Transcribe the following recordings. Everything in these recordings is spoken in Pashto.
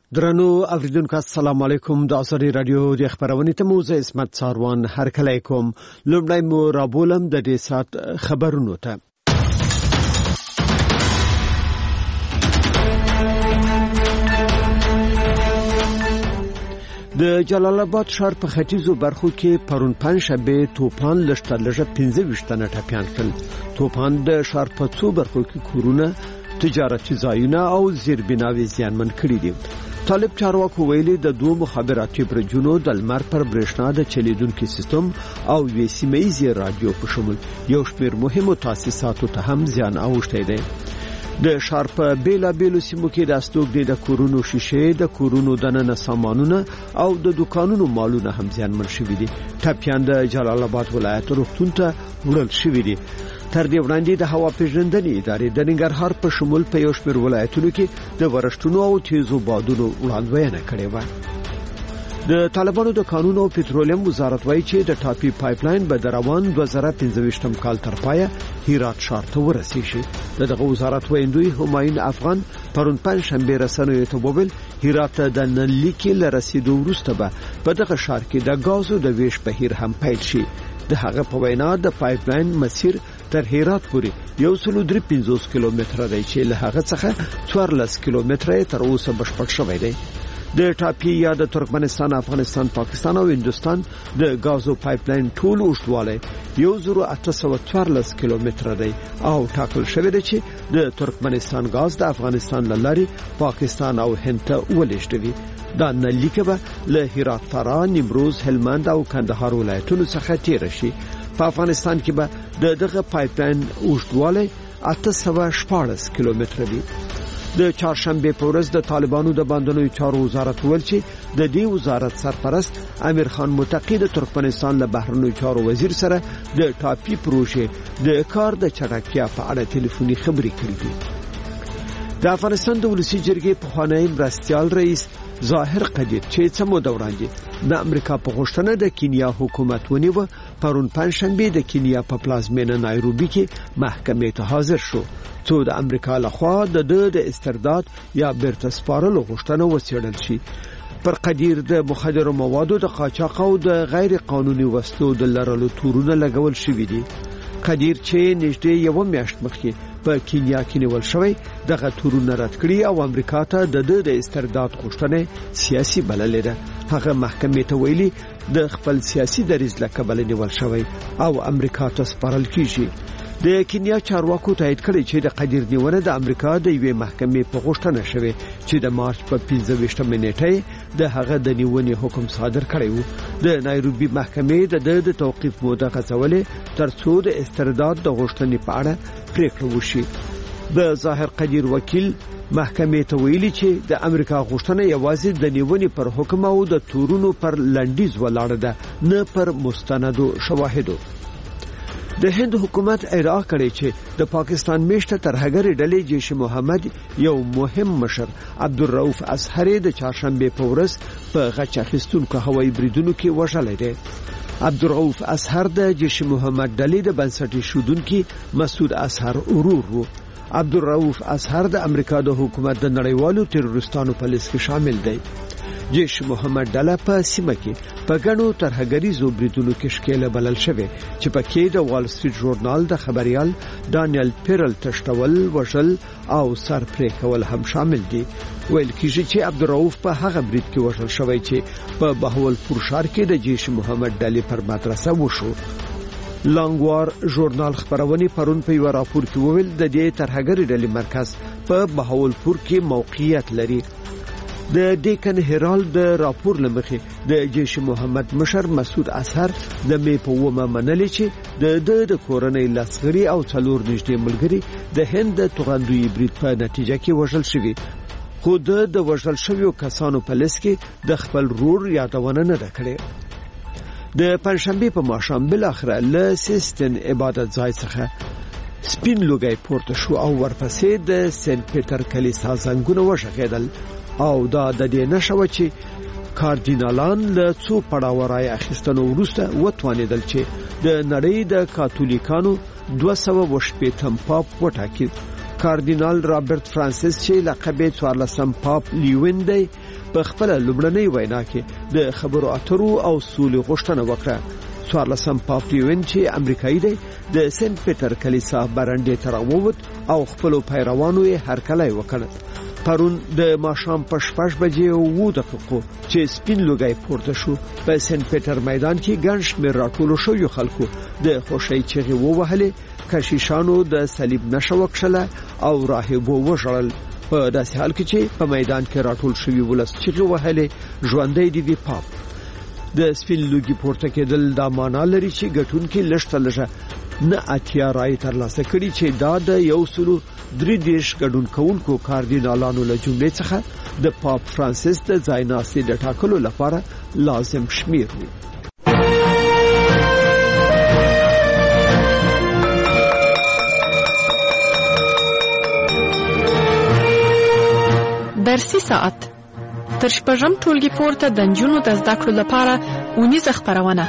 درنو اوریدونکو السلام علیکم. د اسری رادیو د خبرونې ته موزه اسمت ساروان هرکلی کوم. لومړی مو رابولم د دې سات خبرونو ته. د جلال آباد ښار په ختیځو برخو کې پرون پنځشنبه توپان لږه 15 تنه ټپیان کړل. توپان د ښار په څو برخو کې کورونه، تجارتي ځایونه او زیربناوي زیانمن کړي دي. طالب چارواکو ویلي د دوه مخابراتي برجونو د لمر پر برېښنا د چلیدونکو سیستم او وی سیمایي رادیو په شمول یو شمېر مهمو تاسیساتو ته هم زیان اوښتی دی. د ښار په بیلابیلو سیمو کې د استوګنې د کورونو شیشې، د کورونو دننه سامانونه او د دکانونو مالونه هم زیانمن شوي دي. ټپیان د جلال آباد ولایت روغتون ته وړل شوي دي. تر دې وړاندې د هوا پیژندنې ادارې د ننګرهار په شمول په یو شمېر ولایتونو کې د ورښتونو او تیزو بادونو وړاندوینه کړې و. د طالبانو د قانون او پټرولیم وزارت وایي چې د ټاپي پایپلاین به د روان 2015 کال تر پایه هرات ښار ته ورسیږي. دغه وزارت ویندوی همایون افغان پرون پنځشنبه رسنیو ته وویل هرات د نلیکي لرسیدو وروسته به په دغه ښار کې د غازو د ویش بهیر هم پیل شي. د هغه په وینا د پایپلاین مسیر تر هرات پورې 153 کیلومتره دی چې له هغه څخه 14 کیلومتره تر اوسه بشپړ شوی دی. د ټاپي یا د ترکمنستان، افغانستان، پاکستان او هندستان د غازو پایپلاین ټول اوږدوالی 1814 کیلومتره دی او ټاکل شوی دی چې د ترکمنستان غاز د افغانستان لاري پاکستان او هند ته ولېږدوي. دا نلیکه به له هرات، فراه، نیمروز، هلمند او کندهار ولایتونو څخه تیر شي. په افغانستان کې به دغه پایپلاین اوږدوالی 814 کیلومتره دی. د چهارشنبه په ورځ د طالبانو د باندنوي چارو وزارت ویل چې د دې وزارت سرپرست امیر خان متقی د ترکمنستان له بهرنیو چارو وزیر سره د ټاپي پروژې د کار د چټکتیا په اړه ټلیفوني خبرې کړې دي. د افغانستان د ولسی جرګې پخوانی مرستیال رئیس ظاهر قدیر چې څه موده وړاندې د امریکا په غوښتنه د کینیا حکومت ونیو پرون پنځشنبه د کینیا په پلازمینه نایروبي کې محکمې ته حاضر شو څو د امریکا لخوا د استرداد یا بیرته سپارلو غوښتنه وڅېړل شي. پر قدیر د مخدر موادو د قاچاق او د غیر قانوني وسلو د لرلو تورونه لګول شوي دي. قدیر چې نږدې یو میاشت مخکې په کینیا کې نیول شوی دغه تورونه رد کړی او امریکا ته د استرداد غوښتنه سیاسي بللې ده. هغه محکمې ته ویلي د خپل سیاسي دریځ له کبله نیول شوی او امریکا ته سپارل کیږي. د کینیا چارواکو تایید کړی چې د قدیر نیونه د امریکا د یوې محکمې په غوښتنه شوی چې د مارچ په 15 نیټه د هغه د نیونې حکم صادر کړی و. د نایروبي محکمې د توقیف موده غځولې ترڅو د استرداد د غوښتنې په اړه پریکړه وشي. د ظاهر قدیر وکیل محکمې ته ویلي چې د امریکا غوښتنه یوازې د نیونې پر حکم او د تورونو پر لنډیز ولاړه ده، نه پر مستندو شواهدو. د هند حکومت ادعا کړې چې د پاکستان میشته ترهګر ډلې جیش محمد یو مهم مشر عبدالرؤف اصهري د چهارشنبه په ورځ په غچ اخیستونکو هوایي بریدونو کې وژل دی. عبدالرؤف اصهر د جیش محمد ډلې د بنسټ ایښودونکي مسعود اصهر ورور وو. عبدالرؤف اصهر د امریکا د حکومت د نړیوالو تروریستانو په لیست کې شامل دی. جیش محمد ډله په سیمه کې په ګڼو ترهګریزو بریدونو کې ښکېله بلل شوې چې پکې د وال سټریټ ژورنال د خبريال دانیل پیرل تشتول، وژل او سر پرې کول هم شامل دي. ویل کېږي چې عبدالرؤف په هغه برید کې وژل شوی چې په بهاولپور ښار کې د جیش محمد ډلې پر مدرسه وشو. لانګوار ژورنال خبرونه پرون په یو راپور کې وویل د دې ترهګری ډلې مرکز په بهاولپور کې موقعیت لري. د ډیکن هرالد د راپور لمخې د جیش محمد مشر مسعود اصهر د می په ومه منلې چې د کورنۍ لاسغري او څلور نږدې ملګري د هند د توغندوی برید په نتیجه کې وژل شوي. خو د وژل شویو کسانو په لیست کې د خپل رور یادونه نه ده کړې. د پنځشنبه په ماښام بل اخره له سیستن عبادت ځای څخه سپین لوګي پورته شو او ورپسې د سنت پیټر کلیسا زنګونه وشغېدل او دا د دې نشو چې کاردینالان له څو پړاو راي اخیستنو وروسته وتوانیدل چې د نړۍ د کاتولیکانو 280 پاپ وټاکي. کاردینال رابرټ فرانسیس چې لقب یې 14 پاپ لیوین دی په خپل لومړنۍ وینا کې د خبرو اترو او سولې غوښتنه وکړه. 14 پاپلیون چې امریکایي دی د سنت پیټر کلیسا برنډې ته راووت او خپل پیروانو یې هرکلی وکړ. پرون د ماښام په 6 بجې او 9 دقیقو چې سپین لوګي پورته شو په سنت پیټر میدان کې ګڼ شمېر راټولو شویو خلکو د خوشی چغې ووهلې، کشیشانو د صلیب نښه وکښله او راهبو وژړل. په داسې حال کې چې په میدان کې راټول شوی ولس چغې وهلې ژوندۍ دی پاپ. د سپین لوګي پورته کېدل دا معنا لري چې ګټونکي لږه لږه نه اتیا رای ترلاسه کړي چې دا د 133 ګډون کوونکو کاردینالانو له جملې څخه د پاپ فرانسیس د ځایناستي د ټاکلو لپاره لازم شمیر وي. درسي ساعت تر شپږم ټولګي پورته د نجونو د زده کړو لپاره اونیزه خپرونه.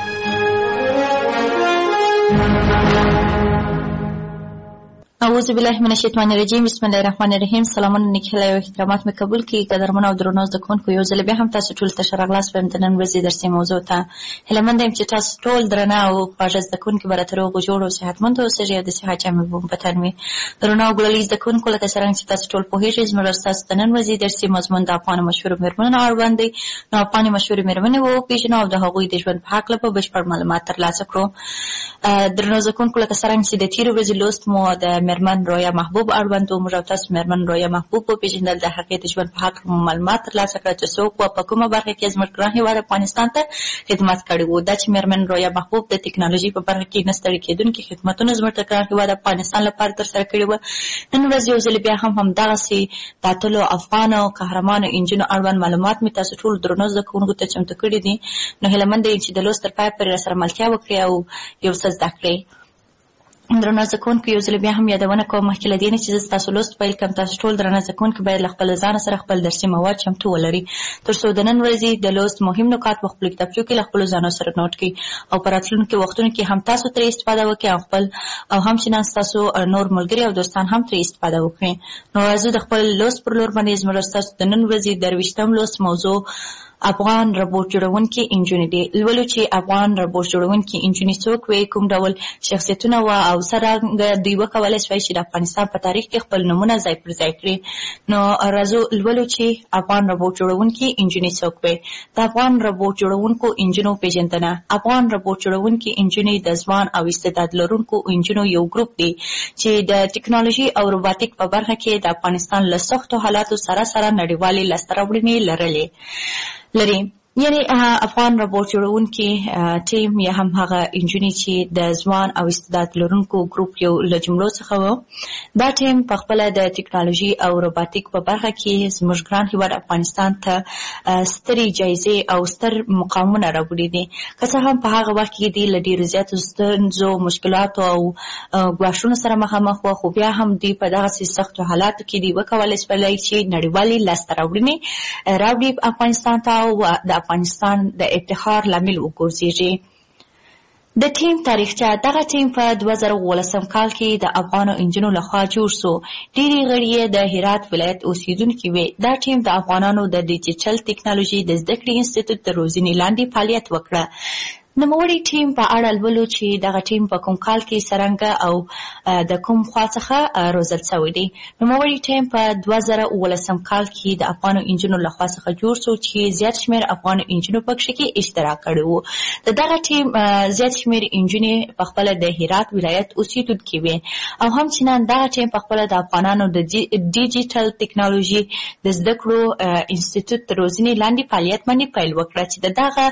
اعوذ بالله من الشیطان الرجیم. بسم الله الرحمن الرحیم. سلامونه نیکهیله او احترامات مې قبول کړئ. قدرمنو او درنو زده کوونکو، یو ځل بیا هم تاسو ټول ته ښه راغلاست وایم د نن ورځې درسي موضوع ته. هیله مند یم چې تاسو ټول درنه او خواږه زده کوونکي به راته روغ او جوړ او صحتمند اوسئ او د صحت جامې به مو په تن وي. درنو او ګلالي زده کوونکو، لکه څرنګه چې تاسو ټول پوهېږئ، زموږ ستاسو د نن ورځې درسي مضمون د افغانو مشهورو مېرمنو اړوند دی. نو افغاني مشهورې مېرمنې وپېژنو او د هغوی د ژوند په هکله به بشپړ معلومات ترلاسه کړو. درنو زده کوونکو، لکه څرنګه چې د تېرې ورځې لوست مو د مېرمن رویا محبوب اړوند و، موږ او تاسو مېرمن رویا محبوب وپېژندل، د هغې د ژوند په هکله مو معلومات ترلاسه کړه چې څوک وه، په کومه برخه کې زموږ ګران هېواد افغانستان ته خدمت کړی و. دا چې مېرمن رویا محبوب د ټکنالوژي په برخه کې نه ستړي کېدونکي خدمتونه زموږ د ګران هېواد افغانستان لپاره ترسره کړي وه. نن ورځ یو ځل بیا هم همدغسې د اتلو افغانو قهرمانو انجونو اړوند معلومات مې تاسو ټول درنو زده کوونکو ته چمتو کړي دي. نو هیله مند یم چې د لوست تر پایه پورې راسره ملتیا وکړئ او یو څه زده کړئ. درنو زده کوونکو، یو ځل بیا هم یادونه کوم مخکې له دې نه چې زه ستاسو لوست پیل کړم، تاسو ټول درنه زده کوونکي باید له خپل ځانه سره خپل درسي مواد چمتو ولرئ تر څو د نن ورځې د لوست مهم نکات په خپلو کتابچو کې له خپلو ځانو سره نوټ کړئ او په راتلونکي وختونو کې هم تاسو ترې استفاده وکړئ او هم چې ستاسو نور ملګري او دوستان هم ترې استفاده وکړي. نو راځو د خپل لوست پر لور باندې زموږ ستاسو د نن ورځې 23م لوست موضوع افغان روبوټ جوړونکي انجونې دي. لولو چې افغان روبوټ جوړونکي انجونې څوک وي، کوم ډول شخصیتونه وه او څرنګه دوی وکولی شوی چې د افغانستان په تاریخ کې خپل نومونه ځای پر ځای کړي. نو راځو لولو چې افغان روبوټ جوړونکي انجونې څوک وي. د افغان روبوټ جوړونکو انجونو پیژندنه. افغان روبوټ جوړونکي انجونې د ځوان او استعداد لرونکو انجونو یو ګروپ دی چې د ټکنالوژي او روباټیک په برخه کې د افغانستان له سختو حالاتو سره لنډیوالې لاسته راوړنې لري. یعنی افغان روبوټ جوړونکي ټیم یا هم هغه انجونې چې د ځوان او استعداد لرونکو ګروپ یو له جملو څخه و. دا ټیم په خپله د ټکنالوژي او روباټیک په برخه کې زموږ ګران هېواد افغانستان ته سترې جایزې او ستر مقامونه راوړي دي. که څه هم په هغه وخت کې دوی له ډېرو زیاتو ستونزو، مشکلاتو او ګواښونو سره مخامخ وه، خو بیا هم دوی په دغسې سختو حالاتو کې دوی وکولی شولی چې نړیوالې لاسته راوړنې راوړي افغانستان ته او د افغانستان د افتخار لامل وګرځېږي. د ټیم تاریخچه. دغه ټیم په 2018 کال کې د افغانو انجونو لخوا جوړ شو. ډېرې غړي یې د هرات ولایت اوسېدونکي وې. دا ټیم د افغانانو د ډیجیټل ټکنالوژي د زده کړې انسټیټیوټ د روزنې لاندې فعالیت وکړه. نوموړي ټیم په اړه لولو چې دغه ټیم په کوم کال کې څرنګه او د کوم خوا څخه روزل شوی دی. نوموړي ټیم په 2018 کال کې د افغانو انجونو لخوا څخه جوړ شو چې زیات شمېر افغانو انجونو پکښې کې اشتراک کړی و. د دغه ټیم زیات شمېر انجونې په خپله د هرات ولایت اوسېدونکي وې او همچنان دغه ټیم په خپله د افغانانو د ډیجیټل ټکنالوژي د زده کړو انسټیټیوټ د روزنې لاندې فعالیت باندې پیل وکړه چې د دغه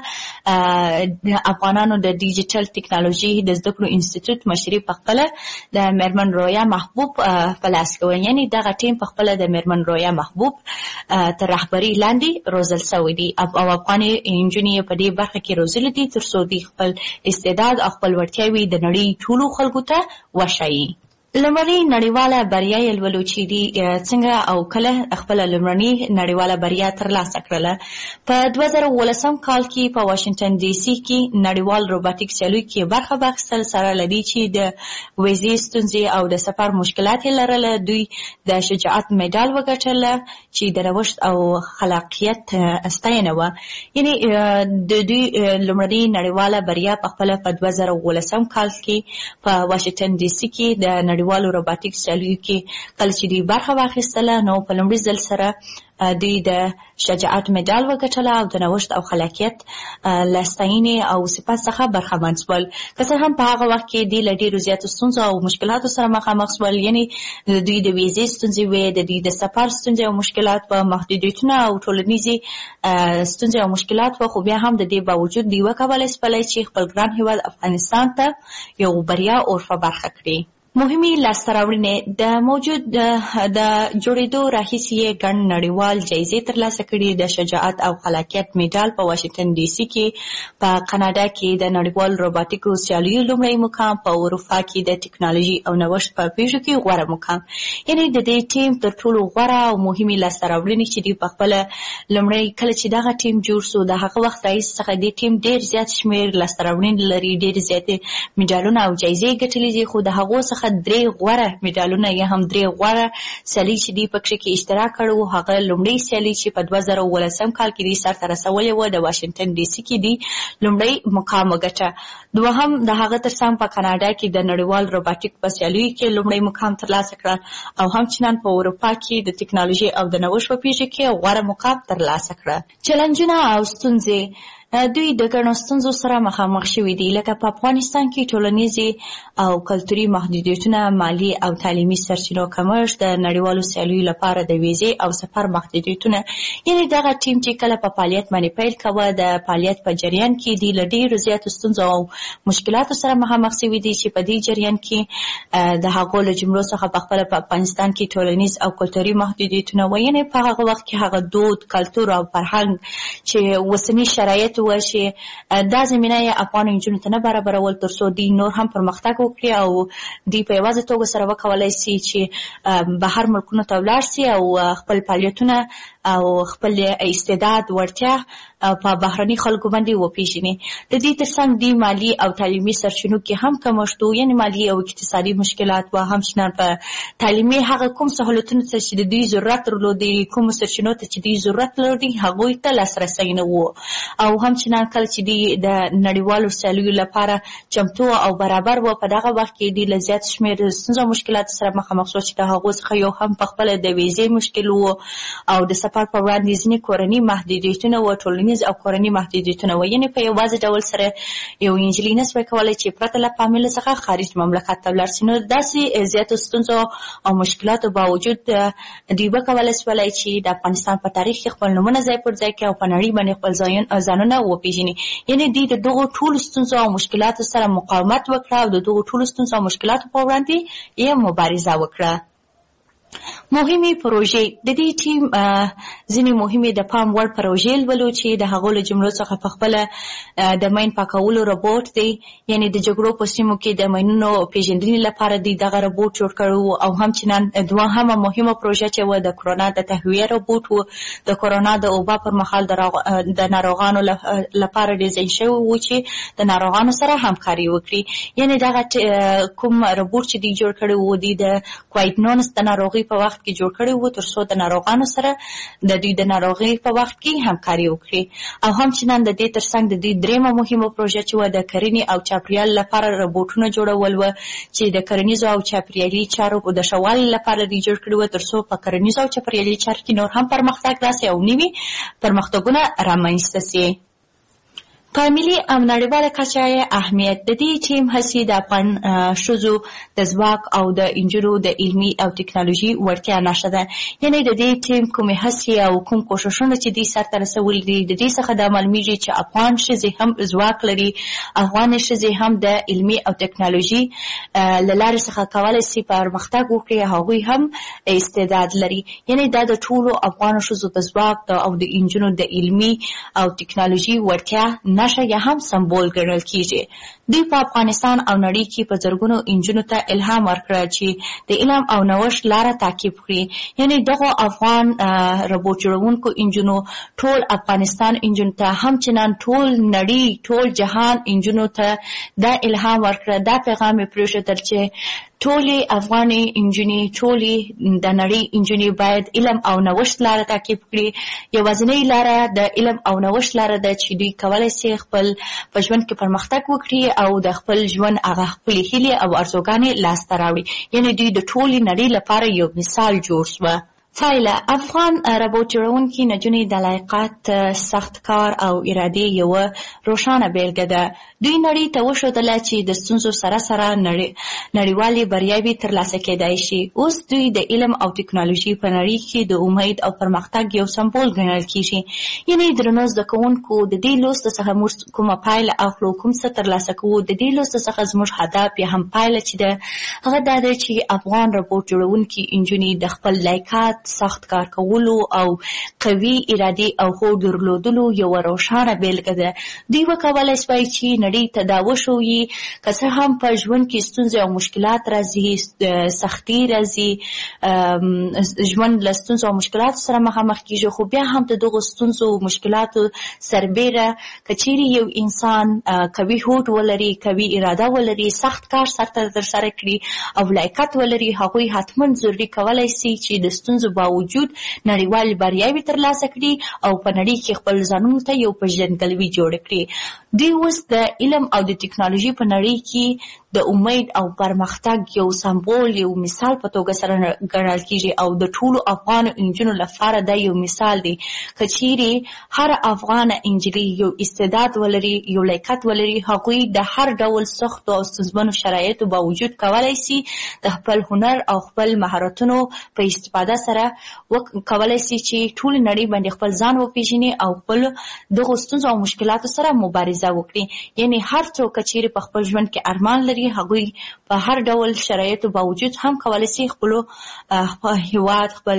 افغانانو د ډیجیټل ټکنالوژي د زده کړو انسټیټیوټ مشري په خپله د مېرمن رویا محبوب په لاس کې وه. یعنې دغه ټیم په خپله د مېرمن رویا محبوب تر رهبرۍ لاندې روزل شوی دی او افغاني انجونې په دې برخه کې روزلي دي تر څو دوی خپل استعداد او خپل وړتیاوې د نړۍ ټولو خلکو ته وښایي. لومړنۍ نړیواله بریا یې لولو چې څنګه او کله خپله لومړنۍ نړیواله بریا ترلاسه کړله. په 2018 کال کې په واشنګټن ډي سي کې نړیوال روباټیک سیالیو کې برخه واخیستل، سره له دې چې د ویزې ستونزې او د سفر مشکلات یې لرله. دوی د شجاعت مډال وګټله چې د نوښت او خلاقیت ستاینه وه. یعنې د دوی لومړنۍ نړیواله بریا په خپله په 2018 کال کې په واشنګټن ډي سي کې د نړیوالو روباټیک سیالیو کې کله چې دوی برخه واخیستله، نو په لومړي ځل سره دوی د شجاعت مډال وګټله او د نوښت او خلاقیت له ستاینې او صفت څخه برخمن شول. که څه هم په هغه وخت کې دوی له ډېرو زیاتو ستونزو او مشکلاتو سره مخامخ شول. یعنې د دوی د ویزې ستونزې وې، د دوی د سفر ستونزې او مشکلات وه، محدودیتونه او ټولنیزې ستونزې او مشکلات وه، خو بیا هم د دې باوجود دوی وکولی شولای چې خپل ګران هېواد افغانستان ته یو بریا عرفه برخه کړي. مهمې لاسته راوړنې: د موجود د جوړېدو راهیسې یې ګڼ نړیوال جایزې ترلاسه کړي. د شجاعت او خلاقیت مډال په واشنګټن ډي سي کې، په کاناډا کې د نړیوال روباټیکو سیالیو لومړی مقام، په اروپا کې د ټکنالوژي او نوښت په پیښو کې غوره مقام. یعنې د دې ټیم تر ټولو غوره او مهمې لاسته راوړنې چې دوی په خپله لومړی کله چې دغه ټیم جوړ شو، د هغه وخت راهیسې څخه دې ټیم ډېر زیات شمېر لاسته راوړنې لري، ډېر زیاتې مډالونه او جایزې ګټلې دي. خو د هغو څخه 3 غوره مډالونه یا هم 3 غوره سیالۍ چې دوی پکې کې اشتراک کړی و، هغه لومړۍ سیالۍ چې په 2018 کال کې دوی سرته رسولې وه د واشنګټن ډي سي کې دوی لومړی مقام وګټه. دوهم د هغه ترڅنګ په کاناډا کې د نړیوال روباټیک په سیالیو کې لومړی مقام ترلاسه کړ، او همچنان په اروپا کې د ټکنالوژي او د نوښت په پیښو کې غوره مقام ترلاسه کړ. چلنجونه او ستونزې: دوی د ګڼو ستونزو سره مخامخ شوي دي، لکه په افغانستان کې ټولنیزې او کلتوري محدودیتونه، مالی او تعلیمي سرچینو کمښت، د نړیوالو سیالیو لپاره د ویزې او سفر محدودیتونه. یعنې دغه ټیم چې کله په فعالیت باندې پیل کوه، د فعالیت په جریان کې دوی له ډېرو زیاتو ستونزو او مشکلاتو سره مخامخ شوي دي چې په دې جریان کې د هغو له جملو څخه په خپله په افغانستان کې ټولنیز او کلتوري محدودیتونه وو. یعنې په هغه وخت کې هغه دود، کلتور او فرهنګ چې اوسني شرایط و چې دا زمینه یې افغانو نجونو ته نه برابرول تر څو دوی نور هم پرمختګ وکړي او دوی په یوازې توګه سره وکولی شي چې بهر ملکونو ته ولاړ شي او خپل فعالیتونه او خپل استعداد وړتیا په بهرني خلکو باندې وپېژني. د دې ترڅنګ دوی مالي او تعلیمي سرچینو کې هم کمښت و، یعنې مالي او اقتصادي مشکلات و. همچنان په تعلیمي هغه کوم سهولتونو ته چې د دوی ضرورت درلودی، کومو سرچینو ته چې دوی ضرورت لري، هغوی ته لاسرسی نه و. او همچنان کله چې دوی د نړیوالو سیالیو لپاره چمتو او برابر و، په دغه وخت کې دوی له زیات شمېر ستونزو او مشکلاتو سره مخامخ شو چې د هغو څخه یو هم په خپله د ویزې مشکل و او د سفر په وړاندې ځینې کورني محدودیتونه و، ټولنیز او کورني محدودیتونه و. یعنې په یوازې ډول سره یو نجلۍ نشوای کولی چې پرته له فامیل څخه خارج مملکت ته ولاړ شي. نو داسې زیاتو ستونزو او مشکلاتو باوجود دوی وکولی شولی چې د افغانستان په تاریخ کې خپل نومونه ځای پر ځای کړي او په نړۍ باندې خپل ځانونه وپېژني. یعنې دوی د دغو ټولو ستونزو او مشکلاتو سره مقاومت وکړه او د دغو ټولو ستونزو او مشکلاتو په وړاندې یې مبارزه وکړه. مهمې پروژې: د دې ټیم ځینې مهمې د پام وړ پروژې لولو چې د هغو له جملو څخه په خپله د مین پاکولو روبوټ دی، یعنې د جګړو په سیمو کې د مینونو پیژندنې لپاره دوی دغه روبوټ جوړ کړی و. او همچنان دوهمه مهمه پروژه چې وه د کرونا د تهویه روبوټ و. د کرونا د وبا پر مهال د ناروغانو لپاره ډیزاین شوی و چې د ناروغانو سره همکاري وکړي. یعنې دغه کوم روبوټ چې دوی جوړ کړی و، دوی د کوویډ-19 د ناروغۍ په وخت کې جوړ کړی و تر څو د ناروغانو سره د دوی د ناروغۍ په وخت کې همکاري وکړي. او همچنان د دې ترڅنګ د دوی درېیمه مهمه پروژه چې وه د کرنې او چاپیریال لپاره روبوټونه جوړول وه چې د کرنیزو او چاپیریالي چارو د ښه والي لپاره دوی جوړ کړي وه تر څو په کرنیزو او چاپیریالي چارو کې نور هم پرمختګ راسي او نوي پرمختګونه رامنځته سي. په ملي او نړیواله کچه اهمیت: د دې ټیم هڅې د افغان ښځو د ځواک او د نجونو د علمي او ټکنالوژي وړتیا نښه ده. یعنې د دې ټیم کومې هڅې او کوم کوښښونه چې دوی سرته رسولي دي، د دې څخه دا معلومیږي چې افغان ښځې هم ځواک لري، افغانې ښځې هم د علمي او ټکنالوژي له لارې څخه کولی شي پرمختګ وکړي، هغوی هم استعداد لري. یعنې دا د ټولو افغانو ښځو د ځواک او د نجونو د علمي او ټکنالوژي وړتیا نښه یا هم سمبول ګڼل کیږي. دوی په افغانستان او نړۍ کې په زرګونو انجونو ته الهام ورکړه چې د علم او نوښت لاره تعقیب کړي. یعنی دغه افغان روبوټ جوړونکو انجونو ټول افغانستان انجون ته همچنان ټول نړۍ ټول جهان انجونو ته دا الهام ورکړه. دا پیغام یې پرېښودل چې ټولې افغاني انجونې ټولې د نړۍ انجونې باید علم او نوښت لاره تعقیب کړي. یوازینۍ لاره د علم او نوښت لاره ده چې دوی کولی شي خپل په ژوند کې پرمختګ وکړي او د خپل ژوند هغه خپلې هیلې او ارزوګانې لاسته راوړي. یعنې دوی د ټولې نړۍ لپاره یو مثال جوړ شوه. فایله افغان روبوټ جوړونکي نجونې د لیاقت، سخت کار او ارادې یوه روښانه بیلګه ده. دوی نړۍ ته وښودله چې د ستونزو سره سره نړیوالې بریاوې ترلاسه کېدای شي. اوس دوی د علم او ټکنالوژي په نړۍ کې د امید او پرمختګ یو سمبول ګڼل کېږي. یعنې درنو زده کوونکو د دې لوست څخه موږ کومه پایله اخلو، کوم څه ترلاسه کوو. د دې لوست څخه زموږ هدف یا هم پایله چې ده هغه دا ده چې افغان روبوټ جوړونکي انجونې د خپل لیاقت، سخت کار کولو او قوي ارادې او هوډ درلودلو یوه روښانه بیلګه ده. دوی وکولی شوای چې نړۍ ته دا وښوي که څه هم په ژوند کې ستونزې او مشکلات راځي، سختي راځي، ژوند له ستونزو او مشکلاتو سره مخامخ کېږي، خو بیا هم د دغو ستونزو او مشکلاتو سربیره که چیرې یو انسان قوي هوډ ولري، قوي اراده ولري، سخت کار سرته ترسره کړي او لیاقت ولري، هغوی حتما ضروري کولی شي چې د ستونزو باوجود نړیوالې بریاوې ترلاسه کړي او په نړۍ کې خپل ځانونو ته یو پیژندګلوي جوړه کړي. دوی اوس د علم او د ټکنالوژي په نړۍ کې د امید او پرمختګ یو سمبول، یو مثال په توګه سره ګڼل کېږي او د ټولو افغان انجونو لپاره دا یو مثال دی. که چیرې هر افغان انجلۍ یو استعداد ولري، یو لیاقت ولري، هغوی د هر ډول سختو او ستونزمنو شرایطو باوجود کولی شي د خپل هنر او خپل مهارتونو په استفاده سره کولی شي چې ټول نړۍ باندې خپل ځان وپېژني او خپل دغو ستونزو او مشکلاتو سره مبارزه وکړي. یعنې هر څوک چیرې په خپل ژوند کې ارمان لري، هغوی په هر ډول شرایطو باوجود هم کولی شي خپلو هیواد، خپل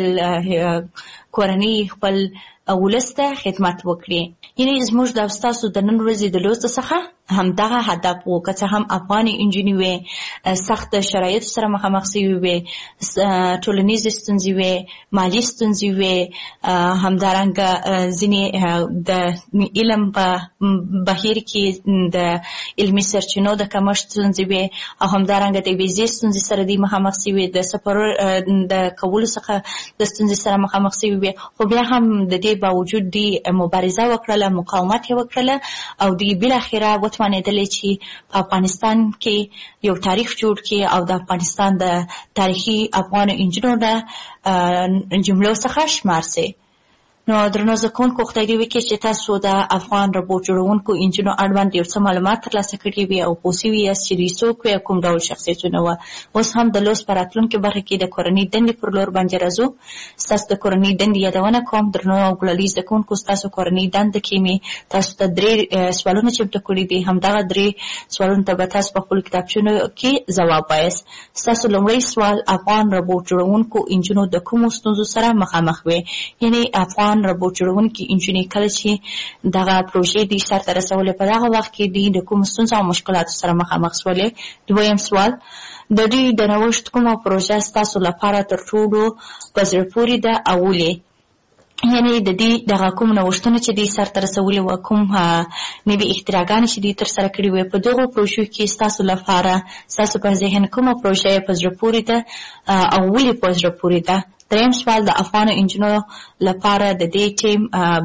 کورنۍ، خپل ولس ته خدمت وکړي. یعنې زموږ د ستاسو د نن ورځې د لوست څخه همدغه هدف و. که څه هم افغاني انجونې وې، سخت شرایطو سره مخامخ شوې وې، ټولنیزې ستونزې وې، مالي ستونزې وې، همدارنګه ځینې د علم په بهیر کې د علمي سرچینو د کمښت ستونزې وې او همدارنګه د ویزې ستونزې سره دوی مخامخ شوې، د سفر د کولو څخه د ستونزې سره مخامخ شوې وې، خو بیا هم د دې باوجود دوی مبارزه وکړله، مقاومت یې وکړله او دوی بالاخره وتوانېدلې چې په افغانستان کې یو تاریخ جوړ کړي او د افغانستان د تاریخي افغان انجونو د جملو څخه شمار شي. نو درنو زده کوونکو، خدای دې وکړي چې تاسو د افغان روبوټ جوړونکو انجونو اړوند یو څه معلومات ترلاسه کړي وي او پوه شوي یاست چې دوی څوک وي او کوم ډول شخصیتونه وه. اوس هم د لوست په راتلونکې برخه کې د کورنۍ دندې پر لور باندې راځو. ستاسو د کورنۍ دندې یادونه کوم. درنو او ګلالي زده کوونکو، ستاسو کورنۍ دنده کې مې تاسو ته 3 سوالونه چمتو کړي دي. همدغه 3 سوالونو ته به تاسو په خپلو کتابچونو کې ځواب وایاست. ستاسو لومړی سوال: افغان روبوټ جوړونکو انجونو د کومو ستونزو سره مخامخ وي؟ یعنې افغان روبوټ جوړونکي انجونې کله چې دغه پروژې دوی سرته رسولې په دغه وخت کې دوی د کومو ستونزو او مشکلاتو سره مخامخ شولې؟ دویم سوال: د دوی د نوښت کومه پروژه ستاسو لپاره تر ټولو په زړه پورې ده او ولې؟ یعنې د دې دغه کوم نوښتونه چې دوی سرته رسولي وه، کوم نوي اختراعګانې چې دوی ترسره کړي وې، په دغو پروژو کې ستاسو لپاره ستاسو په ذهن کومه پروژه په زړه پورې ده او ولې په زړه پورې ده؟ دریم سوال: د افغان انجونو لپاره د دې ټیم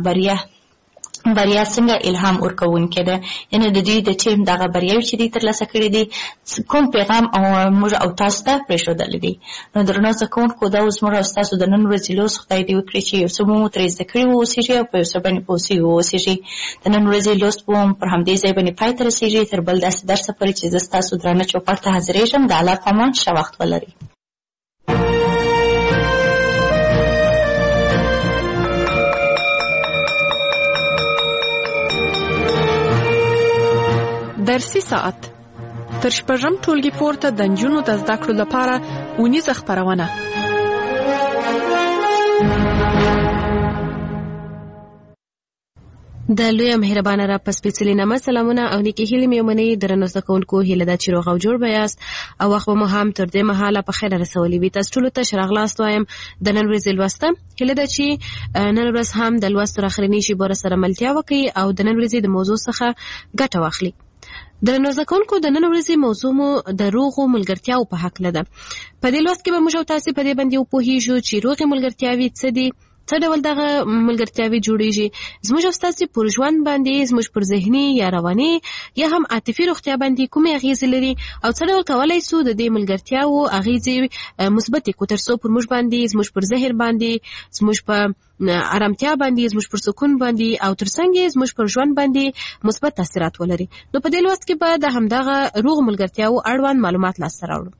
بریا څنګه الهام ورکوونکې ده؟ یعنې د دوی د ټیم دغه بریاوې چې دوی ترلاسه کړي دي کوم پیغام موږ او تاسو ته پرېښودلی دي؟ نو درنو زده کوونکو، دا اوس موږ او ستاسو د نن ورځې لوست خدای دې وکړي چې یو څه مو ترې زده کړي واوسېږي او په یو څه باندې پوه شوي واوسېږي. د نن ورځې لوست به پر همدې ځای باندې پای ته رسېږي. تر بل داسې درسه پورې چې زه ستاسو درانه چوپړ ته حاضرېږم. د الله په امان، ښه وخت ولرئ. درسي ساعت تر شپږم ټولګي پورته د نجونو د زده کړو لپاره اونیزه خپرونه. د لوی مهربانه را پسپېڅلي نامه سلامونه او نیکې هیلې مې ومنئ. درنو زده کوونکو، هیله ده چې روغ او جوړ به یاست او وخت به مو هم تر دې مهاله په خیره رسولي وي. تاسو ټولو ته ښه راغلاست وایم د نن ورځې لوسته. هیله ده چې نن ورځ هم د لوست تر اخرنۍ شېبو سره ملتیا وکړي او د نن ورځې د موضوع څخه ګټه واخلي. درنو زده کوونکو، د نن ورځې موضوع مو د روغو ملګرتیاو په هکله ده. په دې لوست کې به موږ او تاسې په دې باندې وپوهیږو چې روغې ملګرتیاوې څه دي، څه ډول دغه ملګرتیاوې جوړیږي، زموږ او ستاسې پر ژوند باندې، زموږ پر ذهني یا رواني یا هم عاطفي روغتیا باندې کومې اغیزې لري او څه ډول کولی شو د دې ملګرتیاو اغیزې مثبتې کړو تر څو پر موږ باندې، زموږ پر ذهن باندې، زموږ په ارامتیا باندې، زموږ پر سکون باندې او ترڅنګ زموږ پر ژوند باندې مثبت تاثیرات ولري. نو په دې لوست کې به د همدغه روغ ملګرتیاو اړوند معلومات لاسته راوړو.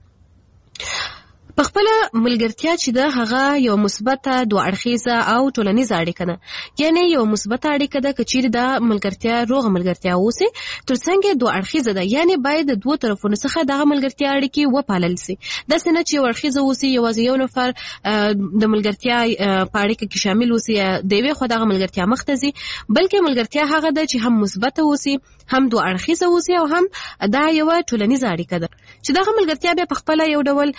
په خپله ملګرتیا چې ده هغه یو مثبته دوه اړخیزه او ټولنیزه اړیکه ده. یعنې یو مثبته اړیکه ده که چیرې دا ملګرتیا روغه ملګرتیا اوسي، ترڅنګ دوه اړخیزه ده، یعنې باید د دوه طرفونو څخه دغه ملګرتیا اړیکې وپالل سي. داسې نه چې یو اړخیزه اوسي، یوازې یو نفر د ملګرتیا په اړیکه کې شامل اوسي یا د یوې خوا دغه ملګرتیا مخته ځي، بلکې ملګرتیا هغه ده چې هم مثبته اوسي، هم دوه اړخیزه اوسي او هم دا یوه ټولنیزه اړیکه ده چې دغه ملګرتیا بیا په خپله یو ډول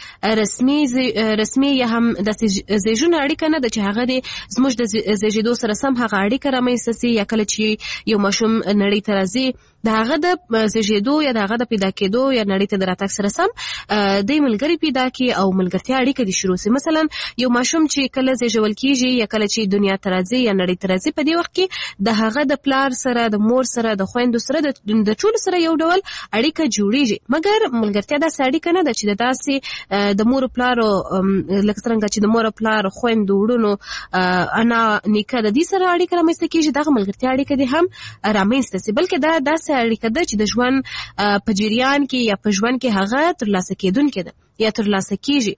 رسمي یا هم داسې زیږون اړیکه نه ده چې هغه د زموږ د زیږېدو سره سم هغه اړیکه رامنځته سي، یا کله چې یو ماشوم نړۍ ته راځي د هغه د زیږېدو یا د هغه د پیدا کېدو یا نړۍ ته د راتګ سره سم د ملګري پیدا کړي او ملګرتیا اړیکه دې شروع سي. مثلا یو ماشوم چې کله زیږول کېږي یا کله چې دنیا ته راځي یا نړۍ ته راځي، په دې وخت کې د هغه د پلار سره، د مور سره، د خویندو سره، د ټولو سره یو ډول اړیکه جوړیږي. مګر ملګرتیا داسې اړیکه نه ده چې داسې د مور او پلار لکه څرنګه چې د مور او پلار، خویندو، وروڼو، انا، نیکه د دې سره اړیکه رامنځته کېږي. دغه ملګرتیا اړیکه دې هم رامنځته سي، بلکې دا داسې اړیکه ده چې د ژوند په جریان کې یا په ژوند کې هغه ترلاسه کېدونکې ده یا ترلاسه کېږي.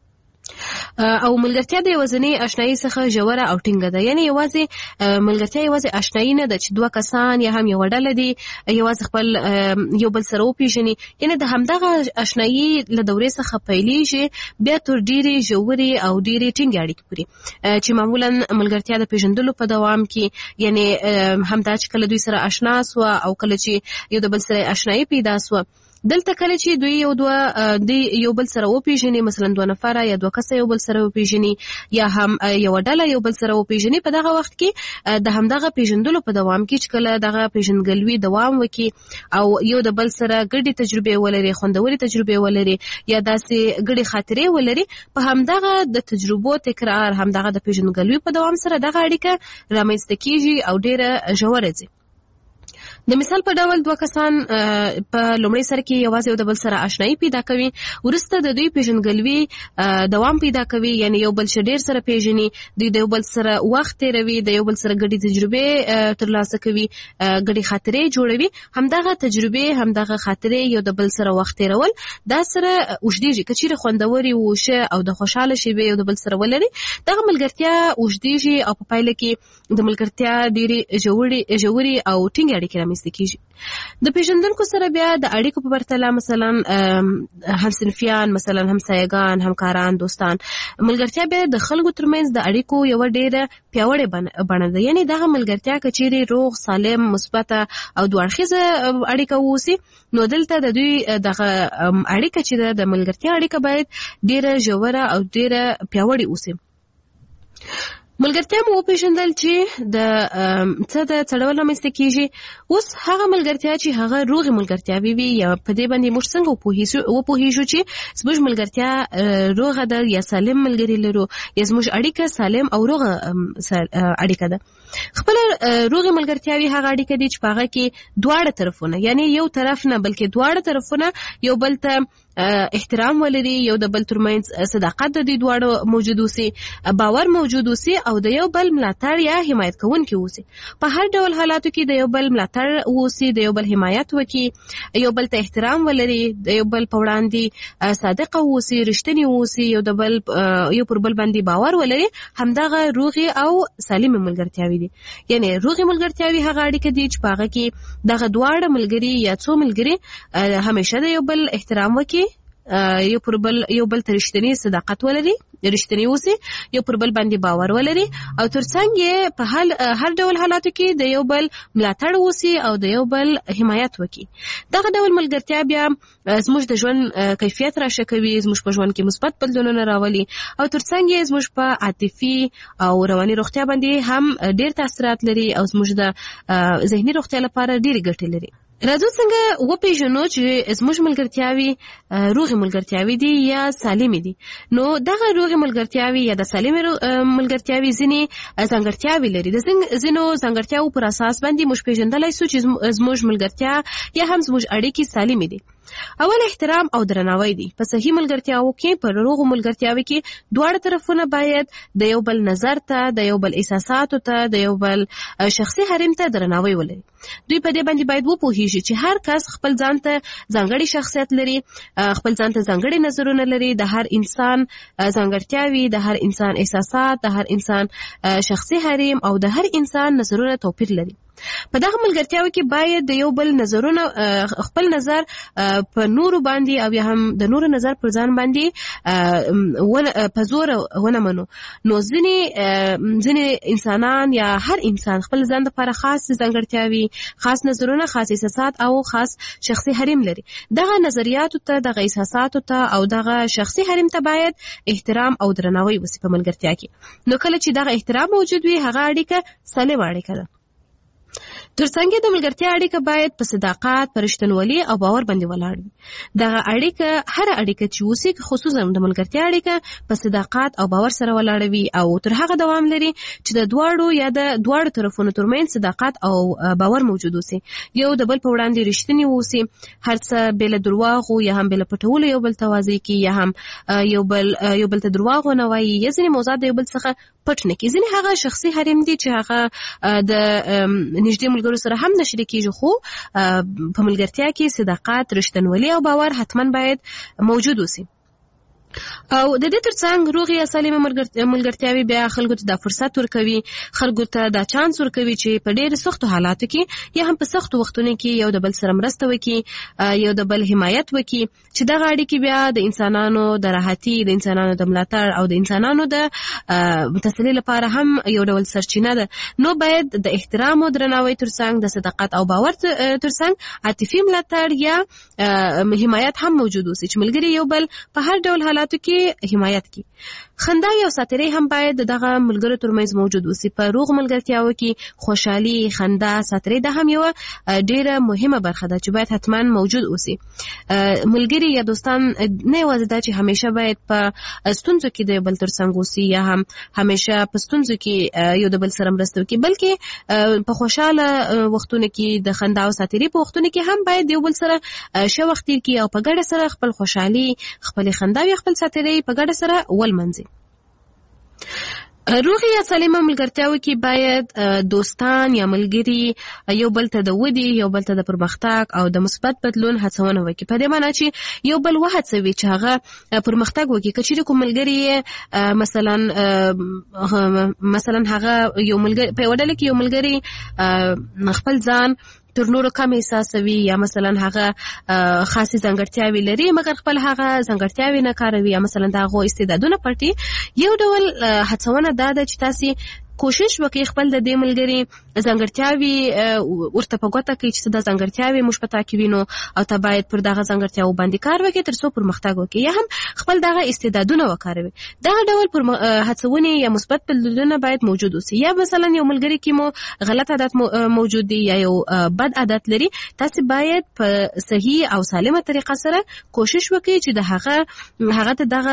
او ملګرتیا د یوازینۍ اشنایي څخه ژوره او ټینګه ده. یعنې ملګرتیا یوازې اشنایي نه ده چې دوه کسان یا هم یوه ډله دي یوازې خپل یو بل سره وپېژني. یعنې د همدغه اشنایي له دورې څخه پیلېږي بیا تر ډېرې ژورې او ډېرې ټینګې اړیکې پورې، چې معمولا ملګرتیا د پېژندلو په دوام کې، یعنې همدا چې کله دوی سره اشنا سوه او کله چې یو د بل سره اشنایي پیدا سوه، دلته کله چې دوی یو بل سره وپېژني، مثلا دوه نفره یا دوه کسه یو بل سره وپېژني یا هم یو ډله یو بل سره وپېژني، په دغه وخت کې د همدغه پېژندلو په دوام کې چې کله دغه پېژندګلوي دوام وکړي او یو د بل سره ګډې تجربې ولري، خوندورې تجربې ولري یا داسې ګډې خاطرې ولري، په همدغه د تجربو تکرار، همدغه د پېژندګلوي په دوام سره دغه اړیکه رامنځته کېږي او ډېره ژوره ځي. د مثال په ډول دوه کسان په لومړي سر کې یوازې یو د بل سره اشنایي پیدا کوي، وروسته د دوی پېژندګلوي دوام پیدا کوي، یعنې یو بل ډېر سره پېژني، دوی د یو بل سره وخت تېروي، د یو بل سره ګډې تجربې ترلاسه کوي، ګډې خاطرې جوړوي. همدغه تجربې، همدغه خاطرې، یو د بل سره وخت تېرول دا سره اوږدېږي. که چیرې خوندورې وشه او د خوشحاله شېبې یو د بل سره ولري، دغه ملګرتیا اوږدېږي او په پایله کې د ملګرتیا ډېرې ژورې او ټینګې اړیکې رامنځته کېږي. د پېژندونکو سره بیا د اړیکو په پرتله مثلا همصنفیان، مثلا همسایګان، همکاران، دوستان، ملګرتیا بیا د خلکو ترمنځ د اړیکو یوه ډېره پیاوړې بڼه ده. یعنې دغه ملګرتیا که چیرې روغ، سالم، مثبته او دوه اړخیزه اړیکه واوسي، نو دلته د دوی دغه اړیکه چې ده د ملګرتیا اړیکه باید ډېره ژوره او ډېره پیاوړې اوسي. ملګرتیا مو وپېژندل چې د څه د څه ډول رامنځته کېږي. اوس هغه ملګرتیا چې هغه روغې ملګرتیاوې وي، یا په دې باندې موږ څنګه وپوهېږو چې زموږ ملګرتیا روغه ده یا سالم ملګري لرو یا زموږ اړیکه سالم او روغه اړیکه ده. خپله روغې ملګرتیاوې هغه اړیکه دي چې په هغه کې دواړه طرفونه، یعنې یو طرف نه بلکې دواړه طرفونه یو بل ته احترام ولري، یو د بل ترمنځ صداقت د دوی دواړو موجود اوسي، باور موجود اوسي او د یو بل ملاتړ یا حمایت کوونکي اوسي. په هر ډول حالاتو کې د یو بل ملاتړ اوسي، د یو بل حمایت وکړي، یو بل ته احترام ولري، د یو بل په وړاندې صادقه اوسي، رښتینی اوسي، یو پر بل باندې باور ولري. همدغه روغې او سالمې ملګرتیاوې دي. یعنې روغې ملګرتیاوې هغه اړیکه دي چې په هغه کې دغه دواړه ملګري یا څو ملګري همیشه د یو بل احترام وکړي، یو بل ته رښتینی صداقت ولري رښتینی اوسي، یو پر بل باندې باور ولري او ترڅنګ یې په هر ډول حالاتو کې د یو بل ملاتړ وسی او د یو بل حمایت وکړي. دغه ډول ملګرتیا بیا زموږ د ژوند کیفیت راښه کوي، زموږ په ژوند کې مثبت بدلونونه راولي او ترڅنګ یې زموږ په عاطفي او رواني روغتیا باندې هم ډېر تاثیرات لري او زموږ د ذهني روغتیا لپاره ډېرې ګټې لري. راځو څنګه وپېژنو چې زموږ ملګرتیاوې روغې ملګرتیاوې دي یا سالمې دي. نو دغه روغې ملګرتیاوې یا د سالمې ملګرتیاوې ځینې ځانګړتیاوې لري. د ځینو ځانګړتیاوو پر اساس باندې موږ پېژندلی سو چې زموږ ملګرتیا یا هم زموږ اړیکې سالمې دي. اول احترام او درناوی دي. په صحیح ملګرتیاوو کې، په روغو ملګرتیاوو کې دواړه طرفونه باید د یو بل نظر ته، د یو بل احساساتو ته، د یو بل شخصي حریم ته درناوی ولري. دوی په دې باندې باید وپوهیږي چې هر کس خپل ځان ته ځانګړی شخصیت لري، خپل ځان ته ځانګړي نظرونه لري. د هر انسان ځانګړتیاوې، د هر انسان احساسات، د هر انسان شخصي حریم او د هر انسان نظرونه توپیر لري. په دغه ملګرتیاو کې باید د یو بل نظرونه، خپل نظر په نورو باندې او یا هم د نورو نظر پر ځان باندې په زور ونه منو. نو ځینې انسانان یا هر انسان خپل ځان لپاره خاص ځانګړتیاوې، خاص نظرونه، خاص احساسات او خاص شخصي حریم لري. دغه نظریاتو ته، دغه احساساتو ته او دغه شخصي حریم ته باید احترام او درناوی وسی په ملګرتیا کې. نو کله چې دغه احترام موجود وي، هغه اړیکه سالمه اړیکه ده. ترڅنګ د ملګرتیا اړیکه باید په صداقت، په رښتینولي او باور باندې ولاړ وي. دغه اړیکه، هر اړیکه چې وسی، خصوصا د ملګرتیا اړیکه په صداقت او باور سره ولاړ وي او تر هغه دوام لري چې د دواړو یا د دواړو طرفونو ترمنځ صداقت او باور موجود وي. یو د بل په وړاندې رښتینی وسی، هر څه بل دروغ یا هم بل پټول یو بل توازی کی یا هم یو بل ته دروغ نه وایي، یا ځینې موضوعات د یو بل څخه پټ نه کی. ځینې هغه شخصي حریم دي چې هغه د نږدې ملګرو سره هم نشری کیږي، خو په ملګرتیا کې صداقت، رښتینولي او باور حتما باید موجود وي. او د دې ترڅنګ روغې یا سالمه ملګرتیاوې بیا خلکو ته دا فرصت ورکوي، خلکو ته دا چانس ورکوي چې په ډېر سختو حالاتو کې یا هم په سختو وختونو کې یو د بل سره مرسته وکړي، یو د بل حمایت وکړي، چې دغه اړیکې بیا د انسانانو د راحتي، د انسانانو د ملاتړ او د انسانانو د تسلي لپاره هم یو ډول سرچینه ده. نو باید د احترام او درناوي ترڅنګ د صداقت او باور ترڅنګ عاطفي ملاتړ یا حمایت هم موجود وي چې ملګري یو بل په هر ډول حالاتو کې حمایت کی. خندا او ساتیري هم باید دغه ملګرو ترمنځ موجود وي. په روغ ملګرتیاو کې خوشحالي، خندا، ساتیري د هم یو ډیره مهمه برخه ده چې باید حتما موجود اوسي. ملګری یا دوستان نه یوازې دا چې همیشه باید په ستونزو کې د بل ترڅنګ اوسي یا هم همیشه په ستونزو کې یو د بل سره مرسته وکړي، بلکې په خوشاله وختونو کې د خندا او ساتیري په وختونو کې هم باید یو بل سره ښه وخت تیر کړي او په ګډه سره خپل خوشحالي، خپل خندا او خپل ساتیري په ګډه سره ولمنځي. روغ یا سالمه ملګرتیاو کې باید دوستان یا ملګري یو بل ته د ودې، یو بل ته د پرمختګ او د مثبت بدلون هڅونه وکړي. په دې معنی چې یو بل وهڅوي چې هغه پرمختګ وکړي. که چیرې کوم ملګری مثلا هغه یو ملګری په یوه ډله کې یو ملګری خپل ځان تر نورو کم احساسوي یا مثلا هغه خاصه ځانګړتیاوې لري مګر خپل هغه ځانګړتیاوې نه کاروي یا مثلا دا غو استعدادونه پټي، یو ډول هڅونه دا ده چې تاسو کوشش وکړئ خپل د دې ملګری ځانګړتیاوې ورته په ګوته کړئ چې دا ځانګړتیاوې موږ پتا کې وینو او ته باید پر دغه ځانګړتیاو باندې کار وکړې تر څو پرمختګ وکړي یا هم خپل دغه استعدادونه وکاروي. دغه ډول هڅونې یا مثبت بدلونونه باید موجود اوسي. یا مثلا یو ملګری کې مو غلط عادت موجود دی یا یو بد عادت لري، تاسو باید په صحیح او سالمه طریقه سره کوشش وکړئ چې د هغه ته دغه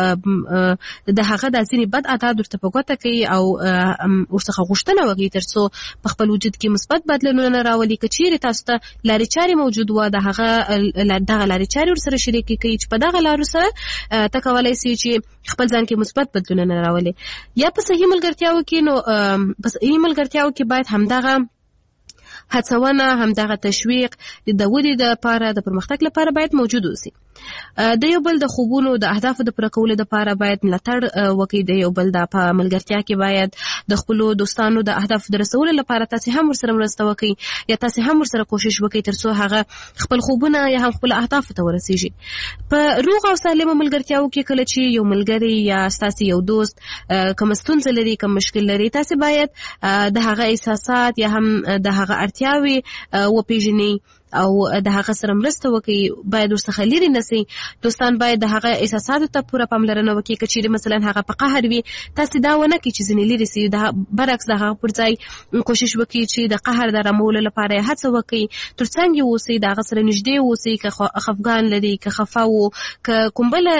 د ځینې بد عادت ورته په ګوته کړئ او ورڅخه غوښتنه وکړي تر څو په خپل وجود کې مثبت بدلونونه راولي. که چیرې تاسو ته لارې چارې موجود و دغه لارې چارې ورسره شریکې کړئ چې په دغه لارو سره ته کولی سئ چې خپل ځان کې مثبت بدلونونه راولي. یا په صحیح ملګرتیاو کې نو په صحیح ملګرتیاو کې باید همدغه هڅونه، همدغه تشویق د ودې لپاره، د پرمختګ لپاره باید موجود اوسي. د یو بل د خوبونو د اهدافو د پوره کولو لپاره باید ملاتړ وکړي، د یو بل د په ملګرتیا کې باید د خپل دوستانو د اهدافو د رسولو لپاره تاسو هم ورسره مرسته وکړي یا تاسو هم ورسره کوشش وکړئ ترڅو هغه خپل خوبونه یا هم خپل اهدافو ته ورسیږي. په روغ او سالمه ملګرتیاو کې کله چې یو ملګری یا تاسو یو دوست کوم ستونزه لري، کوم مشکل لري، تاسو باید د هغه احساسات یا هم د هغه اړتیاوې وپیژنئ او د هغه سره مرسته وکړي، باید ورڅخه لرې نشئ. دوستان باید د هغه احساساتو ته پوره پاملرنه وکړي. که چیرې مثلا هغه په قهر وي، تاسو دا ونه کړئ چې ځینې لرې سي، د برعکس د هغه پر ځای کوشش وکړي چې د قهر د رامولو لپاره هڅه وکړي، ترڅنګ یې اوسئ، د هغه سره نږدې اوسئ. که خفګان لري، که خفه وو، که کوم بل